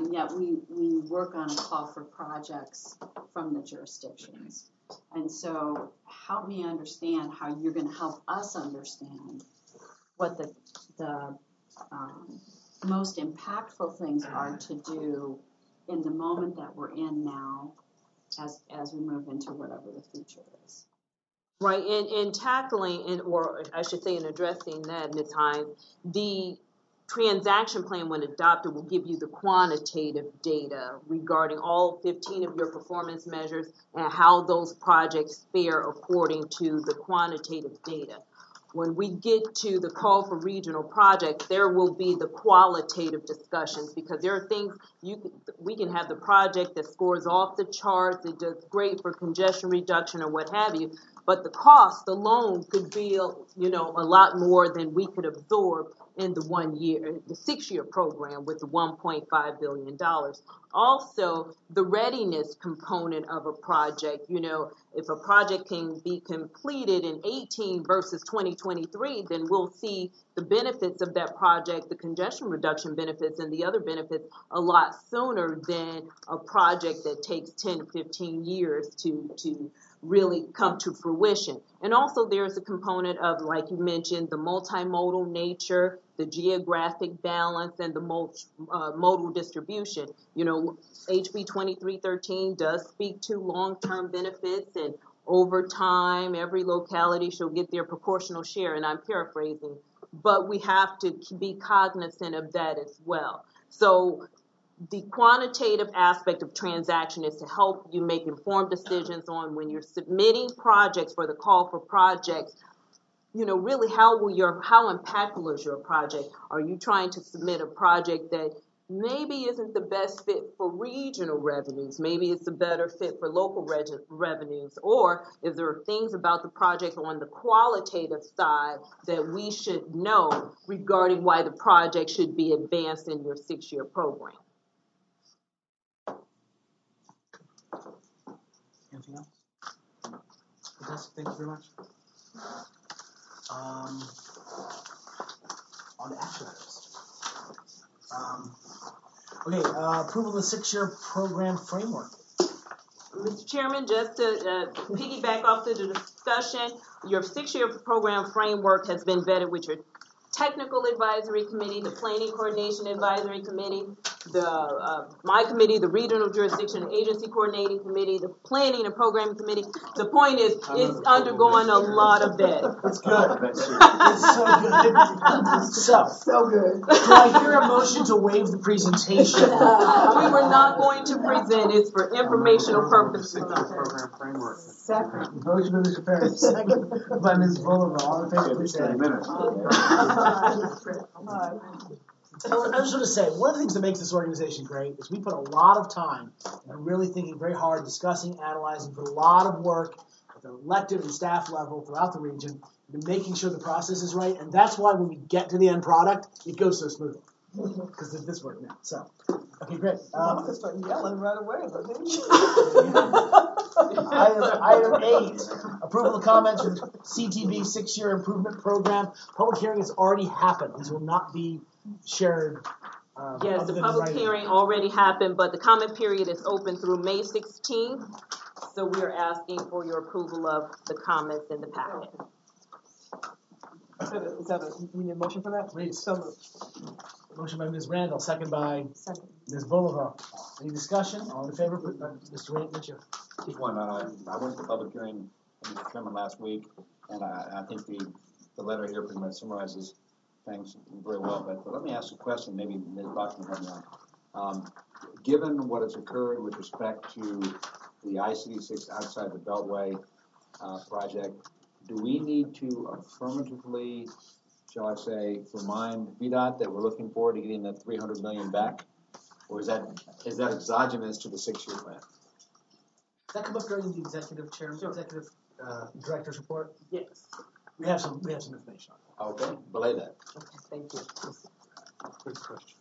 and yet we, we work on a call for projects from the jurisdictions. And so help me understand how you're going to help us understand what the, the um, most impactful things are to do in the moment that we're in now as, as we move into whatever the future is. Right, and in tackling, and or I should say in addressing that, Miz Hines, the transaction plan, when adopted, will give you the quantitative data regarding all fifteen of your performance measures and how those projects fare according to the quantitative data. When we get to the call for regional projects, there will be the qualitative discussions, because there are things you can, we can have the project that scores off the charts, it does great for congestion reduction or what have you, but the cost alone could be, you know, a lot more than we could absorb in the one year, the six-year program with the one point five billion dollars. Also, the readiness component of a project, you know, if a project can be completed in eighteen versus twenty twenty-three, then we'll see the benefits of that project, the congestion reduction benefits and the other benefits a lot sooner than a project that takes ten, fifteen years to, to really come to fruition. And also there's a component of, like you mentioned, the multimodal nature, the geographic balance, and the multi, uh, modal distribution. You know, H B twenty-three thirteen does speak to long-term benefits, and over time, every locality shall get their proportional share, and I'm paraphrasing, but we have to be cognizant of that as well. So the quantitative aspect of transaction is to help you make informed decisions on when you're submitting projects for the call for projects. You know, really, how will your, how impactful is your project? Are you trying to submit a project that maybe isn't the best fit for regional revenues? Maybe it's a better fit for local reg- revenues. Or is there things about the project on the qualitative side that we should know regarding why the project should be advanced in your six-year program? Anything else? Fantastic. Thank you very much. Um, on to action items. Um, okay, uh, approval of the six-year program framework. Mister Chairman, just to uh, piggyback off to the discussion, your six-year program framework has been vetted with your technical advisory committee, the planning coordination advisory committee, the uh, my committee, the regional jurisdiction agency coordinating committee, the planning and programming committee. The point is, it's undergoing a lot of vetting. It's good. It's so good. So, so good. Do I hear a motion to waive the presentation? We were not going to present. It's for informational purposes. Program framework. Second. Motion by Mister Perry. Second by Miz Bulliver. All in favor, please say aye. I just want to say, one of the things that makes this organization great is we put a lot of time and really thinking very hard, discussing, analyzing, put a lot of work at the elected and staff level throughout the region, and making sure the process is right. And that's why when we get to the end product, it goes so smoothly. Because of this work now. So, okay, great. Um, I'm gonna start yelling right away. item, item eight, approval of comments from C T V six-year improvement program. Public hearing has already happened. These will not be shared. Um, yes, the public writing. hearing already happened, but the comment period is open through May sixteenth. So we are asking for your approval of the comments in the packet. Is that a, is that a you need a motion for that? Please. So moved. Motion by Miz Randall, second by Second. Miz Bolivar. Any discussion? All in favor? Uh, Mister Rand, Mitchell. Just one. Uh, I went to the public hearing, Mister Chairman, last week, and I, I think the, the letter here pretty much summarizes things very well. But, but let me ask a question. Maybe Miz Bachman help me on. Um, given what has occurred with respect to the I C D six outside the Beltway uh, project, do we need to affirmatively, shall I say, remind V DOT that we're looking forward to getting that three hundred million dollars back, or is that is that exogenous to the six-year plan? Does that come up during the executive chair, sure. executive uh, director's report? Yes. We have some. We have some information on that. Okay, belay that. Okay, thank you. Good question.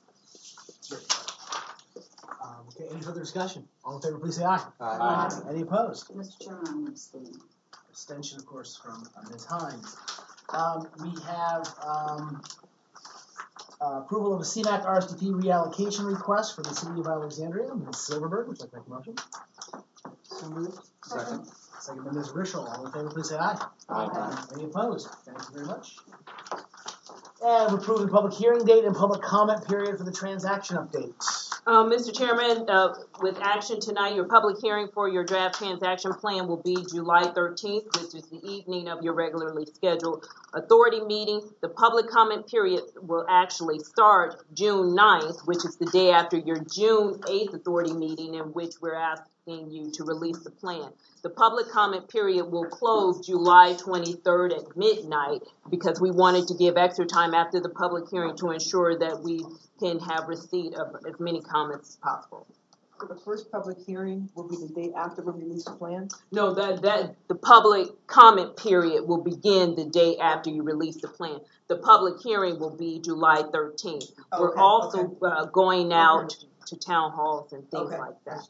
Um, okay. Any further discussion? All in favor, please say aye. Aye. Aye. Any opposed? Mister Chairman, I'm abstaining. Abstention, of course, from uh, Miz Hines. Um, we have um, Uh, approval of a C MAC R S D P reallocation request for the city of Alexandria. Miz Silverberg, would you like to make a motion? So moved. Second. Second by Miz Rischel. All in favor, please say aye. Aye. Any opposed? Thank you very much. And approve the public hearing date and public comment period for the transaction update. Uh, Mister Chairman, uh, with action tonight, your public hearing for your draft transaction plan will be July thirteenth, which is the evening of your regularly scheduled authority meeting. The public comment period will actually start June ninth, which is the day after your June eighth authority meeting, in which we're asking you to release the plan. The public comment period will close July twenty-third at midnight because we wanted to give extra time after the public hearing to ensure that we can have receipt of as many comments as possible. So the first public hearing will be the day after we release the plan? No, that, that the public comment period will begin the day after you release the plan. The public hearing will be July thirteenth. Okay, We're also okay. uh, going out okay. to town halls and things Okay. like that.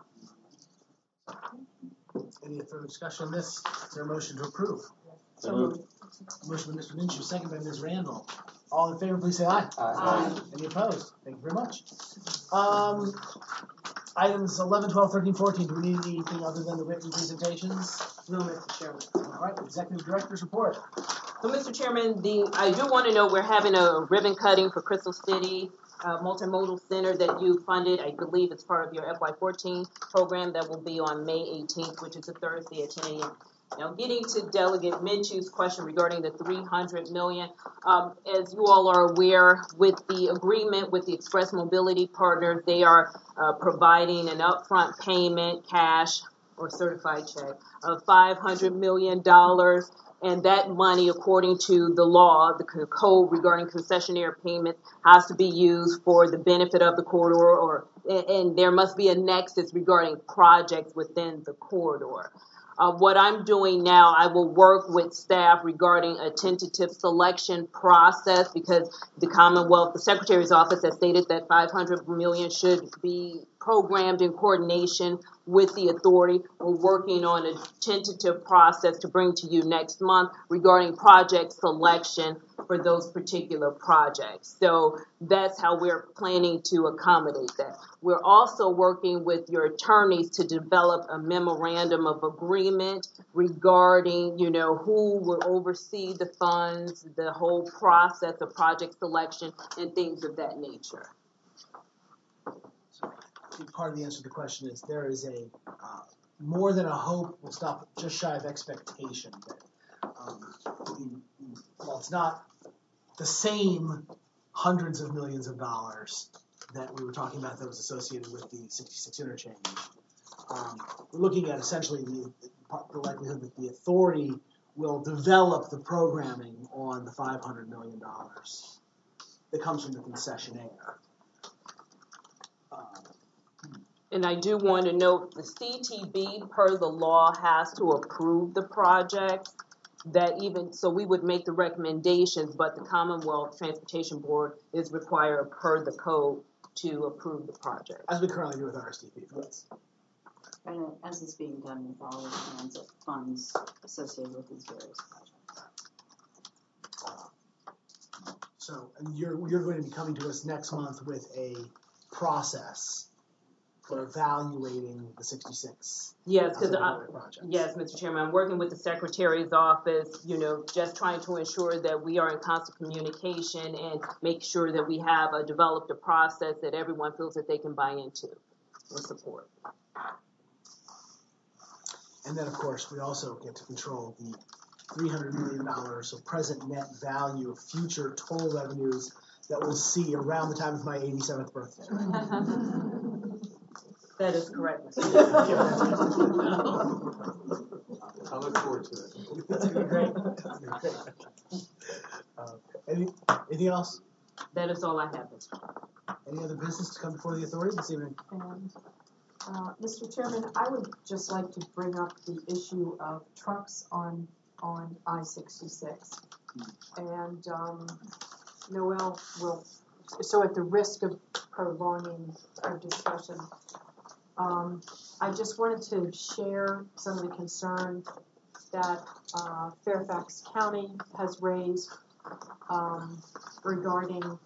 Any further discussion on this? Is there a motion to approve? So moved. Motion by Mister Minshew, second by Miz Randall. All in favor, please say aye. Aye. Aye. Any opposed? Thank you very much. Um, items eleven, twelve, thirteen, fourteen. Do we need anything other than the written presentations? No, Mister Chairman. All right, Executive Director's report. So, Mister Chairman, the I do want to know we're having a ribbon cutting for Crystal City uh, Multimodal Center that you funded. I believe it's part of your F Y fourteen program that will be on May eighteenth, which is a Thursday at ten a.m. Now, getting to Delegate Minshew's question regarding the three hundred million dollars, um, as you all are aware, with the agreement with the Express Mobility Partners, they are uh, providing an upfront payment, cash or certified check of five hundred million dollars. And that money, according to the law, the code regarding concessionaire payments, has to be used for the benefit of the corridor, or and there must be a nexus regarding projects within the corridor. Uh, what I'm doing now, I will work with staff regarding a tentative selection process because the Commonwealth, the Secretary's office has stated that five hundred million dollars should be programmed in coordination with the authority. We're working on a tentative process to bring to you next month regarding project selection for those particular projects. So that's how we're planning to accommodate that. We're also working with your attorneys to develop a memorandum of agreement regarding, you know, who will oversee the funds, the whole process of project selection, and things of that nature. Part of the answer to the question is there is a uh, more than a hope, we'll stop just shy of expectation that um, the, well, it's not the same hundreds of millions of dollars that we were talking about that was associated with the sixty-six interchange. Um, we're looking at essentially the, the likelihood that the authority will develop the programming on the five hundred million dollars that comes from the concessionaire. Um, And I do want to note the C T B, per the law, has to approve the project. That even so, we would make the recommendations, but the Commonwealth Transportation Board is required, per the code, to approve the project. As we currently do with R S D P. Yes. And as is being done with all of the kinds of funds associated with these various projects. So, and you're you're going to be coming to us next month with a process for evaluating the sixty-six. Yes, because yes, Mister Chairman, I'm working with the Secretary's office, you know, just trying to ensure that we are in constant communication and make sure that we have a developed a process that everyone feels that they can buy into or support. And then, of course, we also get to control the three hundred million dollars of present net value of future toll revenues that we'll see around the time of my eighty-seventh birthday. That is correct, Mister I look forward to it. That's going to be great. That's going to be great. Uh, any, anything else? That is all I have. Any other business to come before the authority this evening? And, uh, Mister Chairman, I would just like to bring up the issue of trucks on on I sixty-six. And um, Noel will, so at the risk of prolonging our discussion, um, I just wanted to share some of the concerns that uh, Fairfax County has raised um, regarding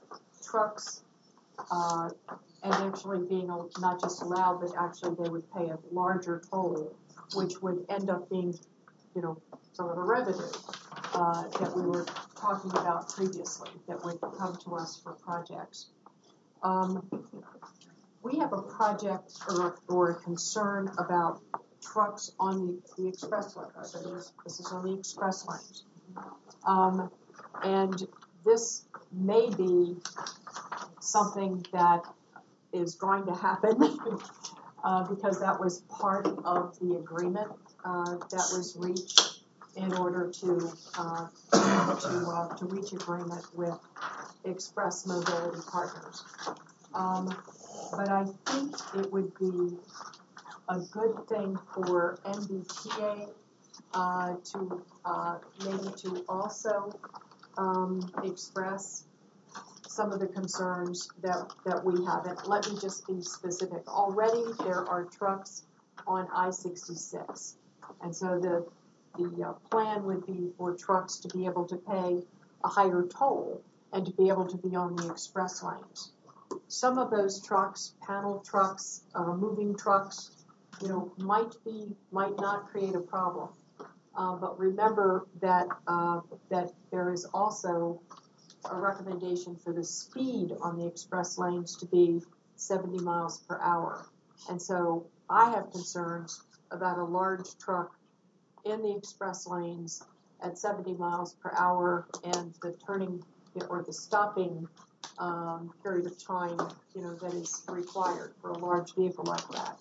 trucks uh, and actually being a, not just allowed, but actually they would pay a larger toll, which would end up being, you know, some of the revenue uh, that we were talking about previously that would come to us for projects. Um, we have a project or, or a concern about trucks on the, the express lane. So this, this is on the express lanes. Um, and this may be something that is going to happen uh, because that was part of the agreement uh, that was reached in order to uh, to uh, to reach agreement with Express Mobility Partners. Um, but I think it would be a good thing for M B T A uh, to uh, maybe to also um, express some of the concerns that, that we have. And let me just be specific. Already there are trucks on I sixty-six. And so the, the uh, plan would be for trucks to be able to pay a higher toll and to be able to be on the express lanes. Some of those trucks, panel trucks, uh, moving trucks, you know, might be, might not create a problem. Uh, but remember that, uh, that there is also a recommendation for the speed on the express lanes to be seventy miles per hour. And so I have concerns about a large truck in the express lanes at seventy miles per hour and the turning or the stopping um, period of time, you know, that is required for a large vehicle like that.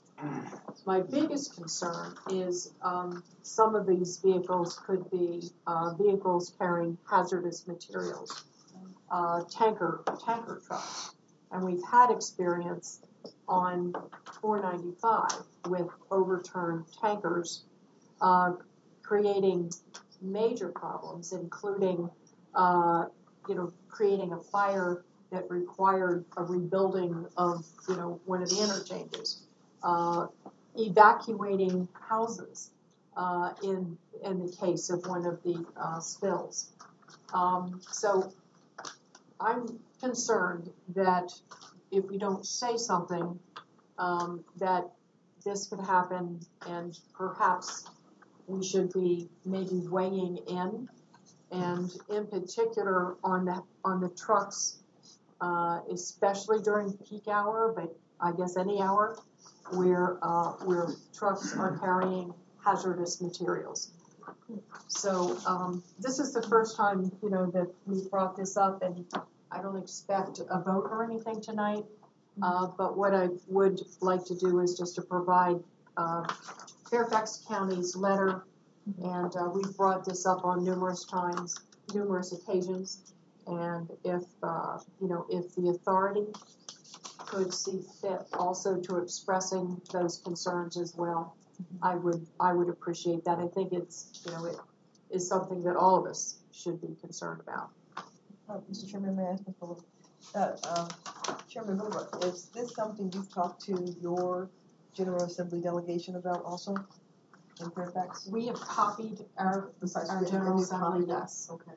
My biggest concern is um, some of these vehicles could be uh, vehicles carrying hazardous materials, uh, tanker tanker trucks, and we've had experience on four ninety-five with overturned tankers, uh, creating major problems, including uh, you know creating a fire that required a rebuilding of you know one of the interchanges. Uh, evacuating houses uh, in in the case of one of the uh, spills. Um, so I'm concerned that if we don't say something, um, that this could happen, and perhaps we should be maybe weighing in, and in particular on the on the trucks, uh, especially during peak hour, but I guess any hour, where uh, where trucks are carrying hazardous materials. So um, this is the first time, you know, that we brought this up, and I don't expect a vote or anything tonight. Uh, but what I would like to do is just to provide uh, Fairfax County's letter, and uh, we've brought this up on numerous times, numerous occasions, and if uh, you know, if the authority could see fit also to expressing those concerns as well, I would I would appreciate that. I think it's you know it is something that all of us should be concerned about. Uh, Mister Chairman, may I ask Mister Fuller? Uh, uh, Chairman Miller, is this something you've talked to your General Assembly delegation about also in Fairfax? We have copied our, our General Assembly, yes. Okay.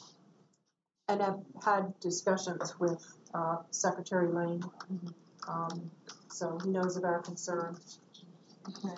And have had discussions with uh, Secretary Lane, mm-hmm. um, so he knows of our concern. Okay.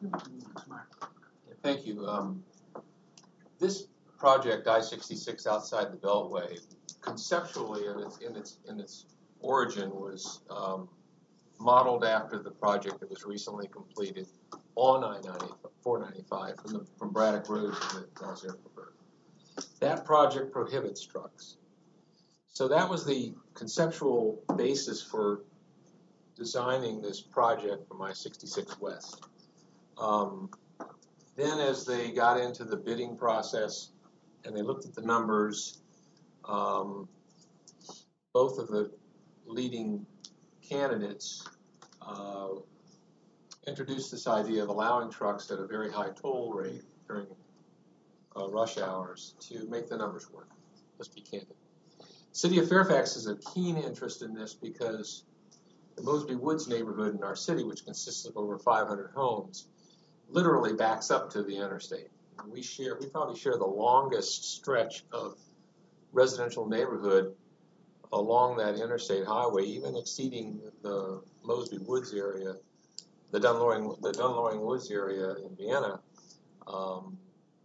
Thank you. Um, this project, I sixty-six outside the Beltway, conceptually in its in its in its origin was um, modeled after the project that was recently completed on I ninety, four ninety-five from the from Braddock Road to the Dallas Airport. That project prohibits trucks. So that was the conceptual basis for designing this project from I sixty-six West. Um, then as they got into the bidding process and they looked at the numbers, um, both of the leading candidates uh, introduced this idea of allowing trucks at a very high toll rate during uh, rush hours to make the numbers work. Let's be candid. City of Fairfax has a keen interest in this because the Mosby Woods neighborhood in our city, which consists of over five hundred homes, literally backs up to the interstate. We share, we probably share the longest stretch of residential neighborhood of along that interstate highway, even exceeding the Mosby Woods area, the Dunloring, the Dunloring Woods area in Vienna. Um,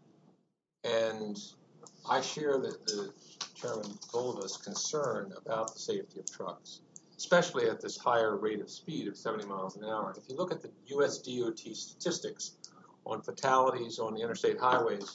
and I share the, the Chairman Golda's concern about the safety of trucks, especially at this higher rate of speed of seventy miles an hour. If you look at the U S D O T statistics on fatalities on the interstate highways,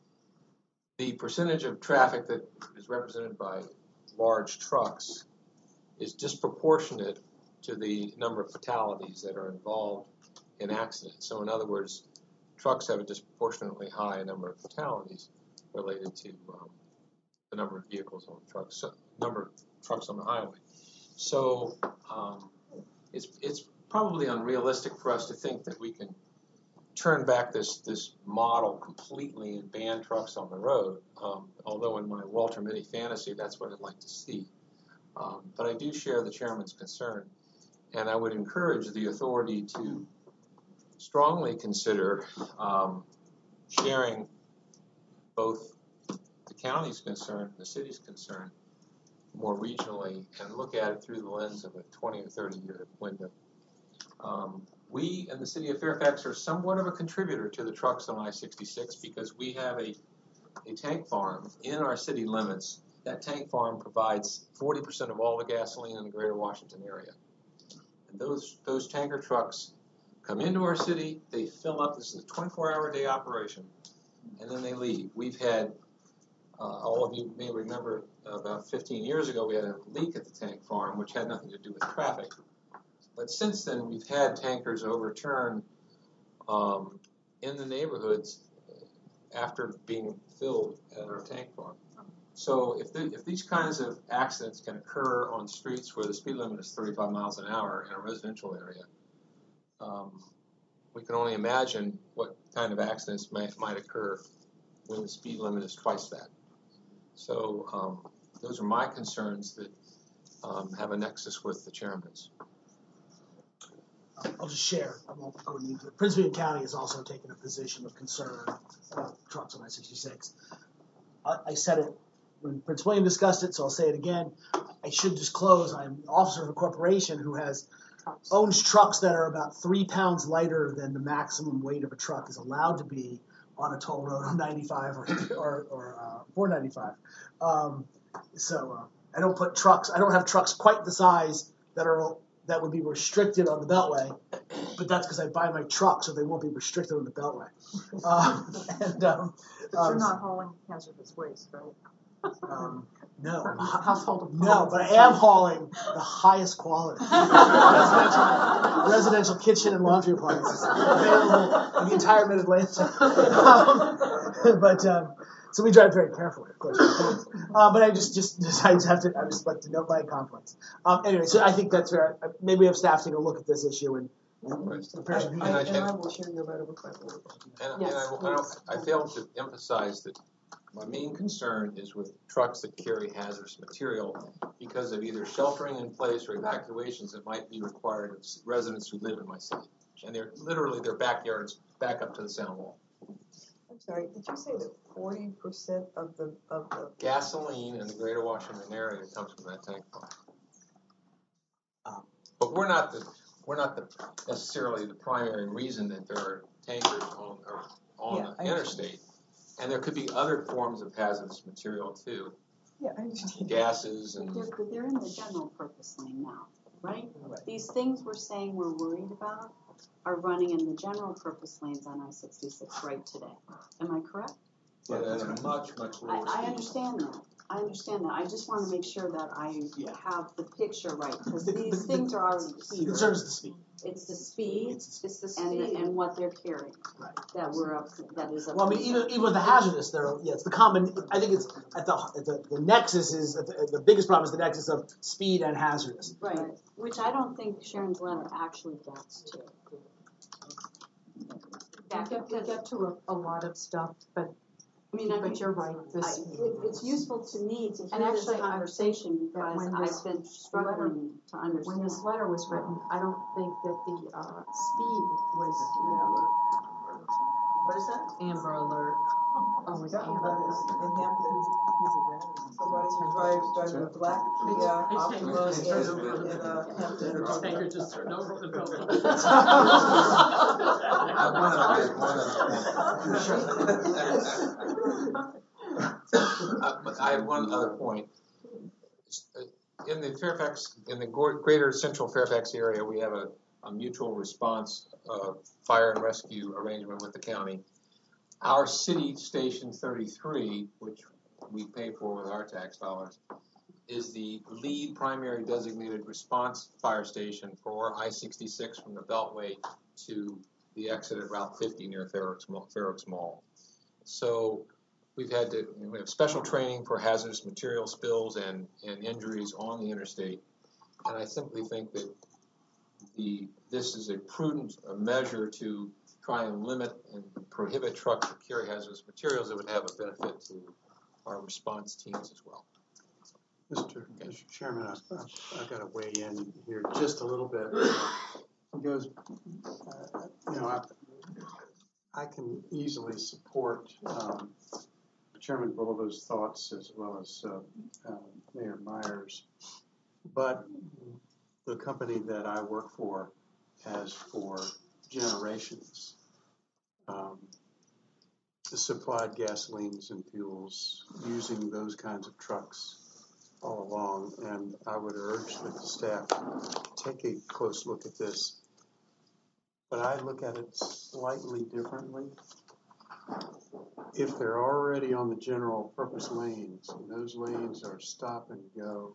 the percentage of traffic that is represented by large trucks is disproportionate to the number of fatalities that are involved in accidents. So in other words, trucks have a disproportionately high number of fatalities related to um, the number of vehicles on trucks, so number of trucks on the highway. So um, it's it's probably unrealistic for us to think that we can turn back this this model completely and ban trucks on the road. Um, although in my Walter Mitty fantasy, that's what I'd like to see. Um, but I do share the chairman's concern, and I would encourage the authority to strongly consider um, sharing both the county's concern and the city's concern more regionally and look at it through the lens of a twenty or thirty year window. Um, we in the city of Fairfax are somewhat of a contributor to the trucks on I sixty-six because we have a, a tank farm in our city limits. That tank farm provides forty percent of all the gasoline in the greater Washington area. And those, those tanker trucks come into our city, they fill up, this is a twenty-four hour a day operation, and then they leave. We've had, uh, all of you may remember uh, about fifteen years ago we had a leak at the tank farm which had nothing to do with traffic. But since then we've had tankers overturned um, in the neighborhoods after being filled at our tank farm. So if, the, if these kinds of accidents can occur on streets where the speed limit is thirty-five miles an hour in a residential area, Um, we can only imagine what kind of accidents might, might occur when the speed limit is twice that. So um, those are my concerns that um, have a nexus with the chairman's. I'll just share. I won't go into it. Prince William County has also taken a position of concern about trucks on I sixty-six. I, I said it when Prince William discussed it, so I'll say it again. I should disclose I'm an officer of a corporation who has owns trucks that are about three pounds lighter than the maximum weight of a truck is allowed to be on a toll road on ninety-five or or, or uh, four ninety-five. Um, so uh, I don't put trucks. I don't have trucks quite the size that are that would be restricted on the Beltway, but that's because I buy my truck so they won't be restricted on the Beltway. Um, and, um, But you're um, not hauling hazardous waste, right? Um, no, Household no, but I am hauling the highest quality residential, residential kitchen and laundry appliances available in the entire Mid-Atlantic. Um, but um, so we drive very carefully, of course. Uh, but I just, just, just, I just have to, I just like to note my conflicts. Um, anyway, so I think that's fair. Maybe we have staff take a look at this issue and. and prepare some And I, and I will share your letter with my board. And, Yes, and I, I, don't, I failed to emphasize that my main concern is with trucks that carry hazardous material because of either sheltering in place or evacuations that might be required of residents who live in my city. And they're literally their backyards back up to the sound wall. I'm sorry, did you say that forty percent of the of the Gasoline in the greater Washington area comes from that tank farm. Um, but we're not the we're not the necessarily the primary reason that there are tankers on or on Yeah, the I interstate. understand. And there could be other forms of hazardous material too. Yeah, I understand. Gases and They're, they're in the general purpose lane now, right? Right. These things we're saying we're worried about are running in the general purpose lanes on I sixty-six right today. Am I correct? but at a much, much I, lower I speed. understand that. I understand that. I just want to make sure that I Yeah. have the picture right because The- these the- things are already The here. concern is the speed. It's the speed, It's it's the and, and what they're carrying Right. that we're up. That is up. Well, I mean, even even with the hazardous, there, yeah, it's the common. I think it's at the at the, the nexus is at the, the biggest problem is the nexus of speed and hazardous. Right, which I don't think Sharon's letter actually gets to. We get, we get to a, a lot of stuff, but I mean, I but you're right. I, This it, it's useful to me to hear And actually, this I conversation think that because when this I've been struggling to understand. when this letter was written, I don't think that the uh, speed was. What is that? Amber Alert. Oh, is that what is in Hampton? Somebody who drives, drives a black Kia Optima in, in uh, Hampton. Tanker just turned over the building. Uh, but I have one other point. In the Fairfax, in the greater central Fairfax area, we have a, a mutual response uh, fire and rescue arrangement with the county. Our city station thirty-three, which we pay for with our tax dollars, is the lead primary designated response fire station for I sixty-six from the Beltway to the exit at Route fifty near Fair Oaks, Fair Oaks Mall. So we've had to, we have special training for hazardous material spills and, and injuries on the interstate. And I simply think that the this is a prudent a measure to try and limit and prohibit trucks that carry hazardous materials that would have a benefit to our response teams as well. Mister Okay. Mister Chairman, I've, I've got to weigh in here just a little bit. Uh, it goes, uh, you know, I, I can easily support um, Chairman Bulliver's thoughts as well as uh, uh, Mayor Myers, but the company that I work for has for generations um, supplied gasolines and fuels using those kinds of trucks all along, and I would urge that the staff take a close look at this. But I look at it slightly differently. If they're already on the general purpose lanes, and those lanes are stop and go,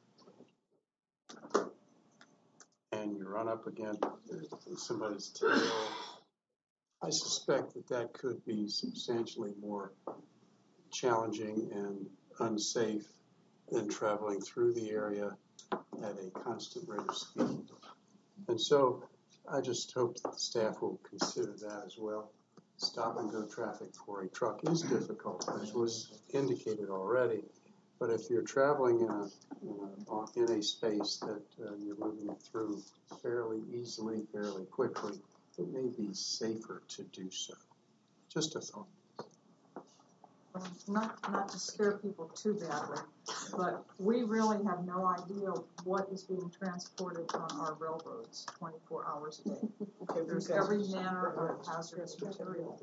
and you run up against somebody's tail, I suspect that that could be substantially more challenging and unsafe than traveling through the area at a constant rate of speed. And so I just hope that the staff will consider that as well. Stop and go traffic for a truck is difficult, as was indicated already. But if you're traveling in a in a, in a space that uh, you're moving through fairly easily, fairly quickly, it may be safer to do so. Just a thought. Um, Not, not to scare people too badly, but we really have no idea what is being transported on our railroads twenty-four hours a day. Okay, there's every manner of hazardous material.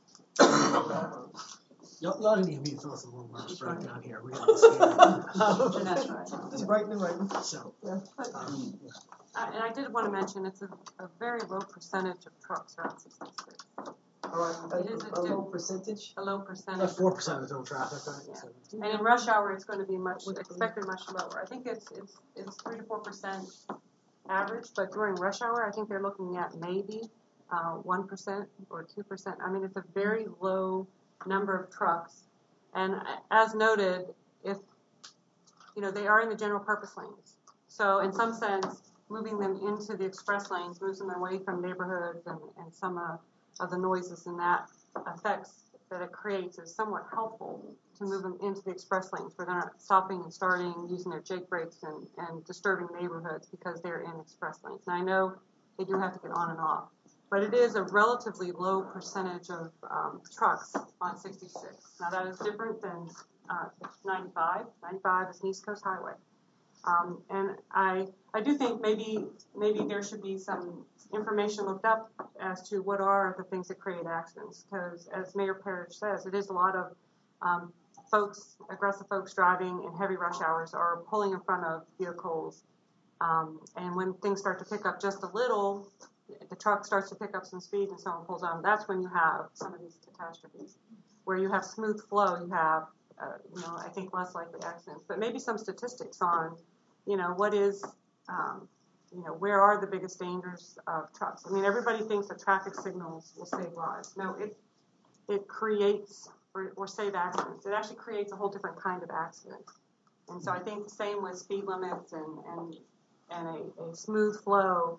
Y'all, y'all didn't need me to throw some little marks right down here. We got this here. That's right. Just brighten and brighten. So, Yeah. um, Uh, and I did want to mention, it's a, a very low percentage of trucks are on sixty-six. Or a, It is a, a low percentage? A low percentage. about four percent of the total traffic, right? Yeah. So, And in rush hour, it's going to be much, expected much lower. I think it's, it's, it's three to four percent average, but during rush hour, I think they're looking at maybe, uh, one percent or two percent. I mean, it's a very low number of trucks. And as noted, if, you know, they are in the general purpose lanes. So in some sense, moving them into the express lanes moves them away from neighborhoods and, and some uh, of the noises and that effects that it creates is somewhat helpful to move them into the express lanes where they're not stopping and starting, using their Jake brakes and, and disturbing neighborhoods because they're in express lanes. And I know they do have to get on and off, but it is a relatively low percentage of um, trucks on sixty-six. Now that is different than uh, ninety-five. ninety-five is an East Coast highway. Um, and I, I do think maybe, maybe there should be some information looked up as to what are the things that create accidents. Because as Mayor Parrish says, it is a lot of um, folks, aggressive folks driving in heavy rush hours or pulling in front of vehicles. Um, and when things start to pick up just a little, the truck starts to pick up some speed and someone pulls on. That's when you have some of these catastrophes. Where you have smooth flow, you have, uh, you know, I think less likely accidents. But maybe some statistics on, you know, what is, um, you know, where are the biggest dangers of trucks? I mean, everybody thinks that traffic signals will save lives. No, it it creates or, or save accidents. It actually creates a whole different kind of accident. And so I think the same with speed limits and and and a, a smooth flow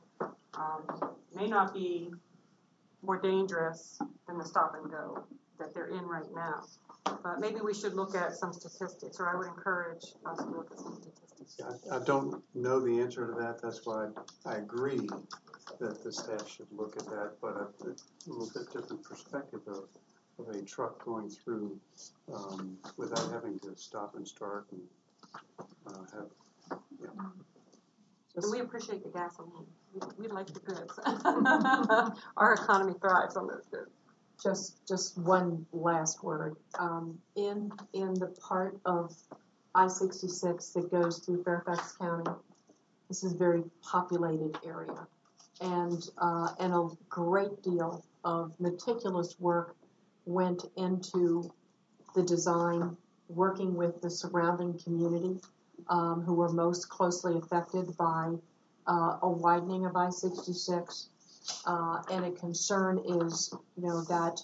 um, may not be more dangerous than the stop and go that they're in right now. But maybe we should look at some statistics, or I would encourage us to look at some statistics. I, I don't know the answer to that. That's why I agree that the staff should look at that, but a, a little bit different perspective of of a truck going through um, without having to stop and start and uh, have, yeah. And we appreciate the gasoline. We, we like the goods. Our economy thrives on those goods. Just, just one last word. Um, in, in the part of I sixty-six that goes through Fairfax County, this is a very populated area, and uh, and a great deal of meticulous work went into the design, working with the surrounding community, um, who were most closely affected by uh, a widening of I sixty-six. Uh, and a concern is, you know, that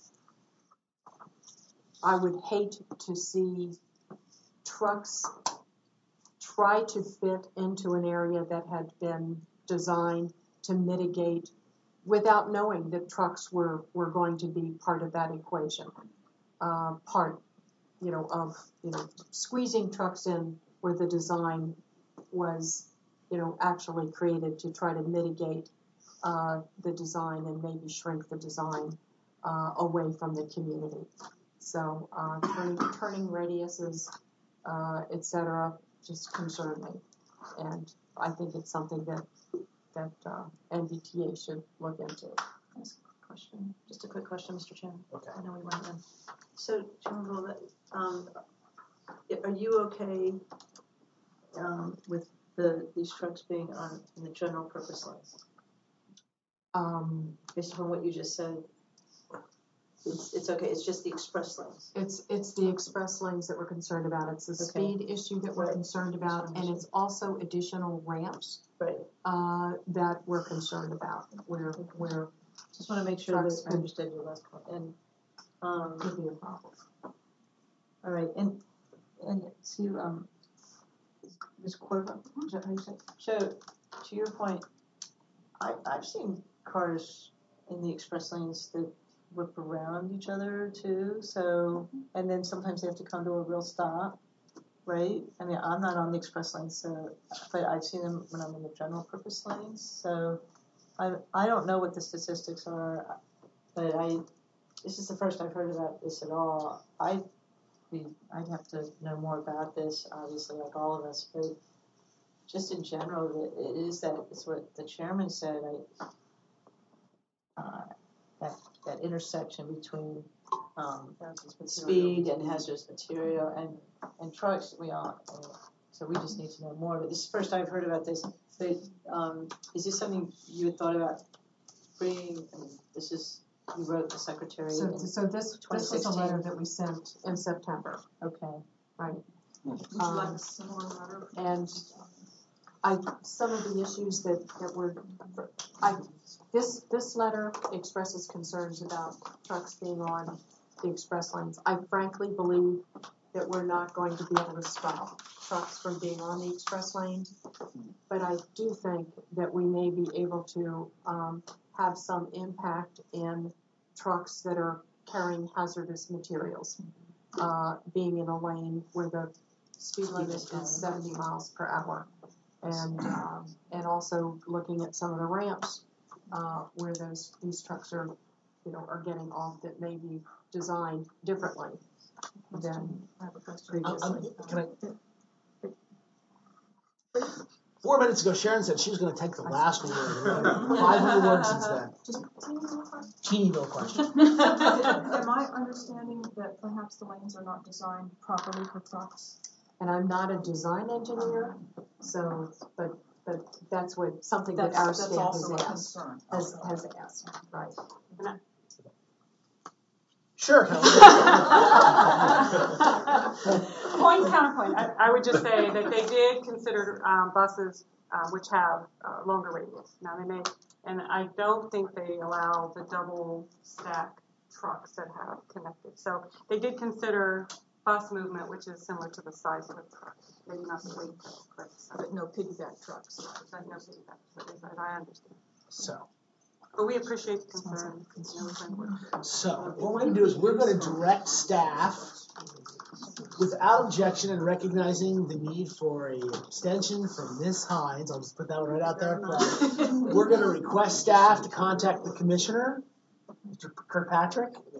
I would hate to see trucks try to fit into an area that had been designed to mitigate without knowing that trucks were, were going to be part of that equation. Uh, part, you know, of, you know, squeezing trucks in where the design was, you know, actually created to try to mitigate uh, the design and maybe shrink the design uh, away from the community. So uh, turning, turning radiuses, uh, et cetera, just concern me. And I think it's something that that uh, N V T A should look into. That's a question. Just a quick question, Mister Chairman. Okay. I know we went in. So, Chairman Bull, um, are you okay um, with the these trucks being on in the general purpose lanes? Um, Based upon what you just said, it's it's okay. It's just the express lanes. It's it's the express lanes that we're concerned about. It's the Okay. speed issue that we're Right. concerned about, and it's also additional ramps Right. uh, that we're concerned about. Where where Just want to make sure trucks that I could, understood your last point. And um, could be a problem. all right. And and see, um, Miz Corva, is that how you say it? So, to your point, I I've seen cars in the express lanes that whip around each other too. So, and then sometimes they have to come to a real stop, right? I mean, I'm not on the express lanes, so, but I've seen them when I'm in the general purpose lanes. So, I I don't know what the statistics are, but I this is the first I've heard about this at all. I be I'd have to know more about this, obviously, like all of us, but just in general, it, it is that it's what the chairman said. I uh, that that intersection between um, speed and hazardous material and and trucks. We all I mean, so we just need to know more. But this is the first I've heard about this. But um, is this something you had thought about bringing? I mean, this is you wrote the secretary. So in so this this was a letter that we sent in September. Okay. Right. Would you Um, like a similar letter? And I some of the issues that, that were I this this letter expresses concerns about trucks being on the express lanes. I frankly believe that we're not going to be able to stop trucks from being on the express lane, but I do think that we may be able to um, have some impact in trucks that are carrying hazardous materials, uh, being in a lane where the speed limit is seventy miles per hour. And um, and also looking at some of the ramps uh, where those these trucks are, you know, are getting off that may be designed differently than previously. Can I? Four minutes ago, Sharon said she was going to take the last word. Five hundred words since then. Just teeny little question. Am I understanding that perhaps the lanes are not designed properly for trucks? And I'm not a design engineer, so but but that's what something that That's, our that's staff has also a asked concern. has has asked, right? And I, Sure. Point counterpoint. I, I would just say that they did consider um, buses uh, which have uh, longer radius. Now they may, and I don't think they allow the double stack trucks that have connected. So they did consider bus movement, which is similar to the size of a truck. Maybe not the weight, but, But no piggyback trucks. but no piggyback. But I understand. So. But we appreciate the concern. So, what we're going to do is we're going to direct staff, without objection and recognizing the need for a extension from Miz Hines, I'll just put that one right out there. We're going to request staff to contact the commissioner, Mister Kirkpatrick,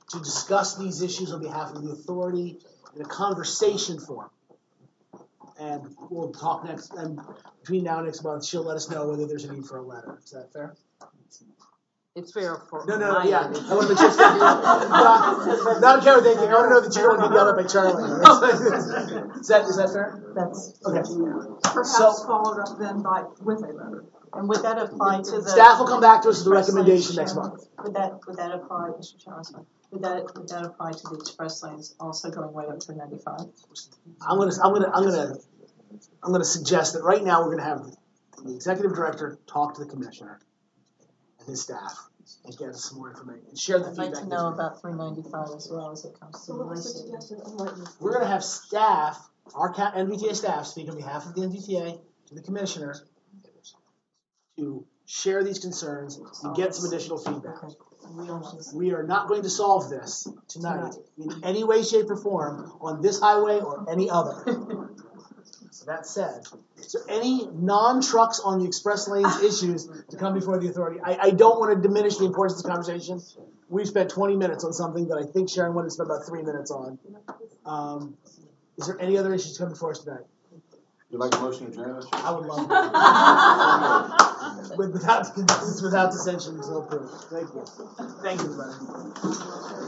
to discuss these issues on behalf of the authority in a conversation form. And we'll talk next, and between now and next month, she'll let us know whether there's a need for a letter. Is that fair? It's fair for No, no, no, my yeah. end. I want to make sure it's fair. Not, not care what they think. I want to know that you don't want to get yelled at by Charlie. Is that, is that fair? That's Okay. perhaps So- followed up then by with a letter. And would that apply to the Staff will come back to us with a recommendation next month. Would that would that apply, Mister Johnson? Would that would that apply to the express lanes also going way up to ninety-five? I'm gonna, I'm gonna, I'm gonna, I'm gonna suggest that right now we're gonna have the executive director talk to the commissioner and his staff and get us some more information and share the I'd feedback. like to know about three ninety-five as well as it comes to the racing. We're gonna have staff, our ca- N V T A staff, speak on behalf of the N V T A to the commissioner to share these concerns and get some additional feedback. We are not going to solve this tonight in any way, shape, or form on this highway or any other. So that said, is there any non-trucks on the express lanes issues to come before the authority? I, I don't want to diminish the importance of the conversation. We've spent twenty minutes on something that I think Sharon wanted to spend about three minutes on. Um, is there any other issues to come before us tonight? Would you like a motion to adjourn? I would love that. With, without, without dissension, so approved. Thank you. Thank you, everybody.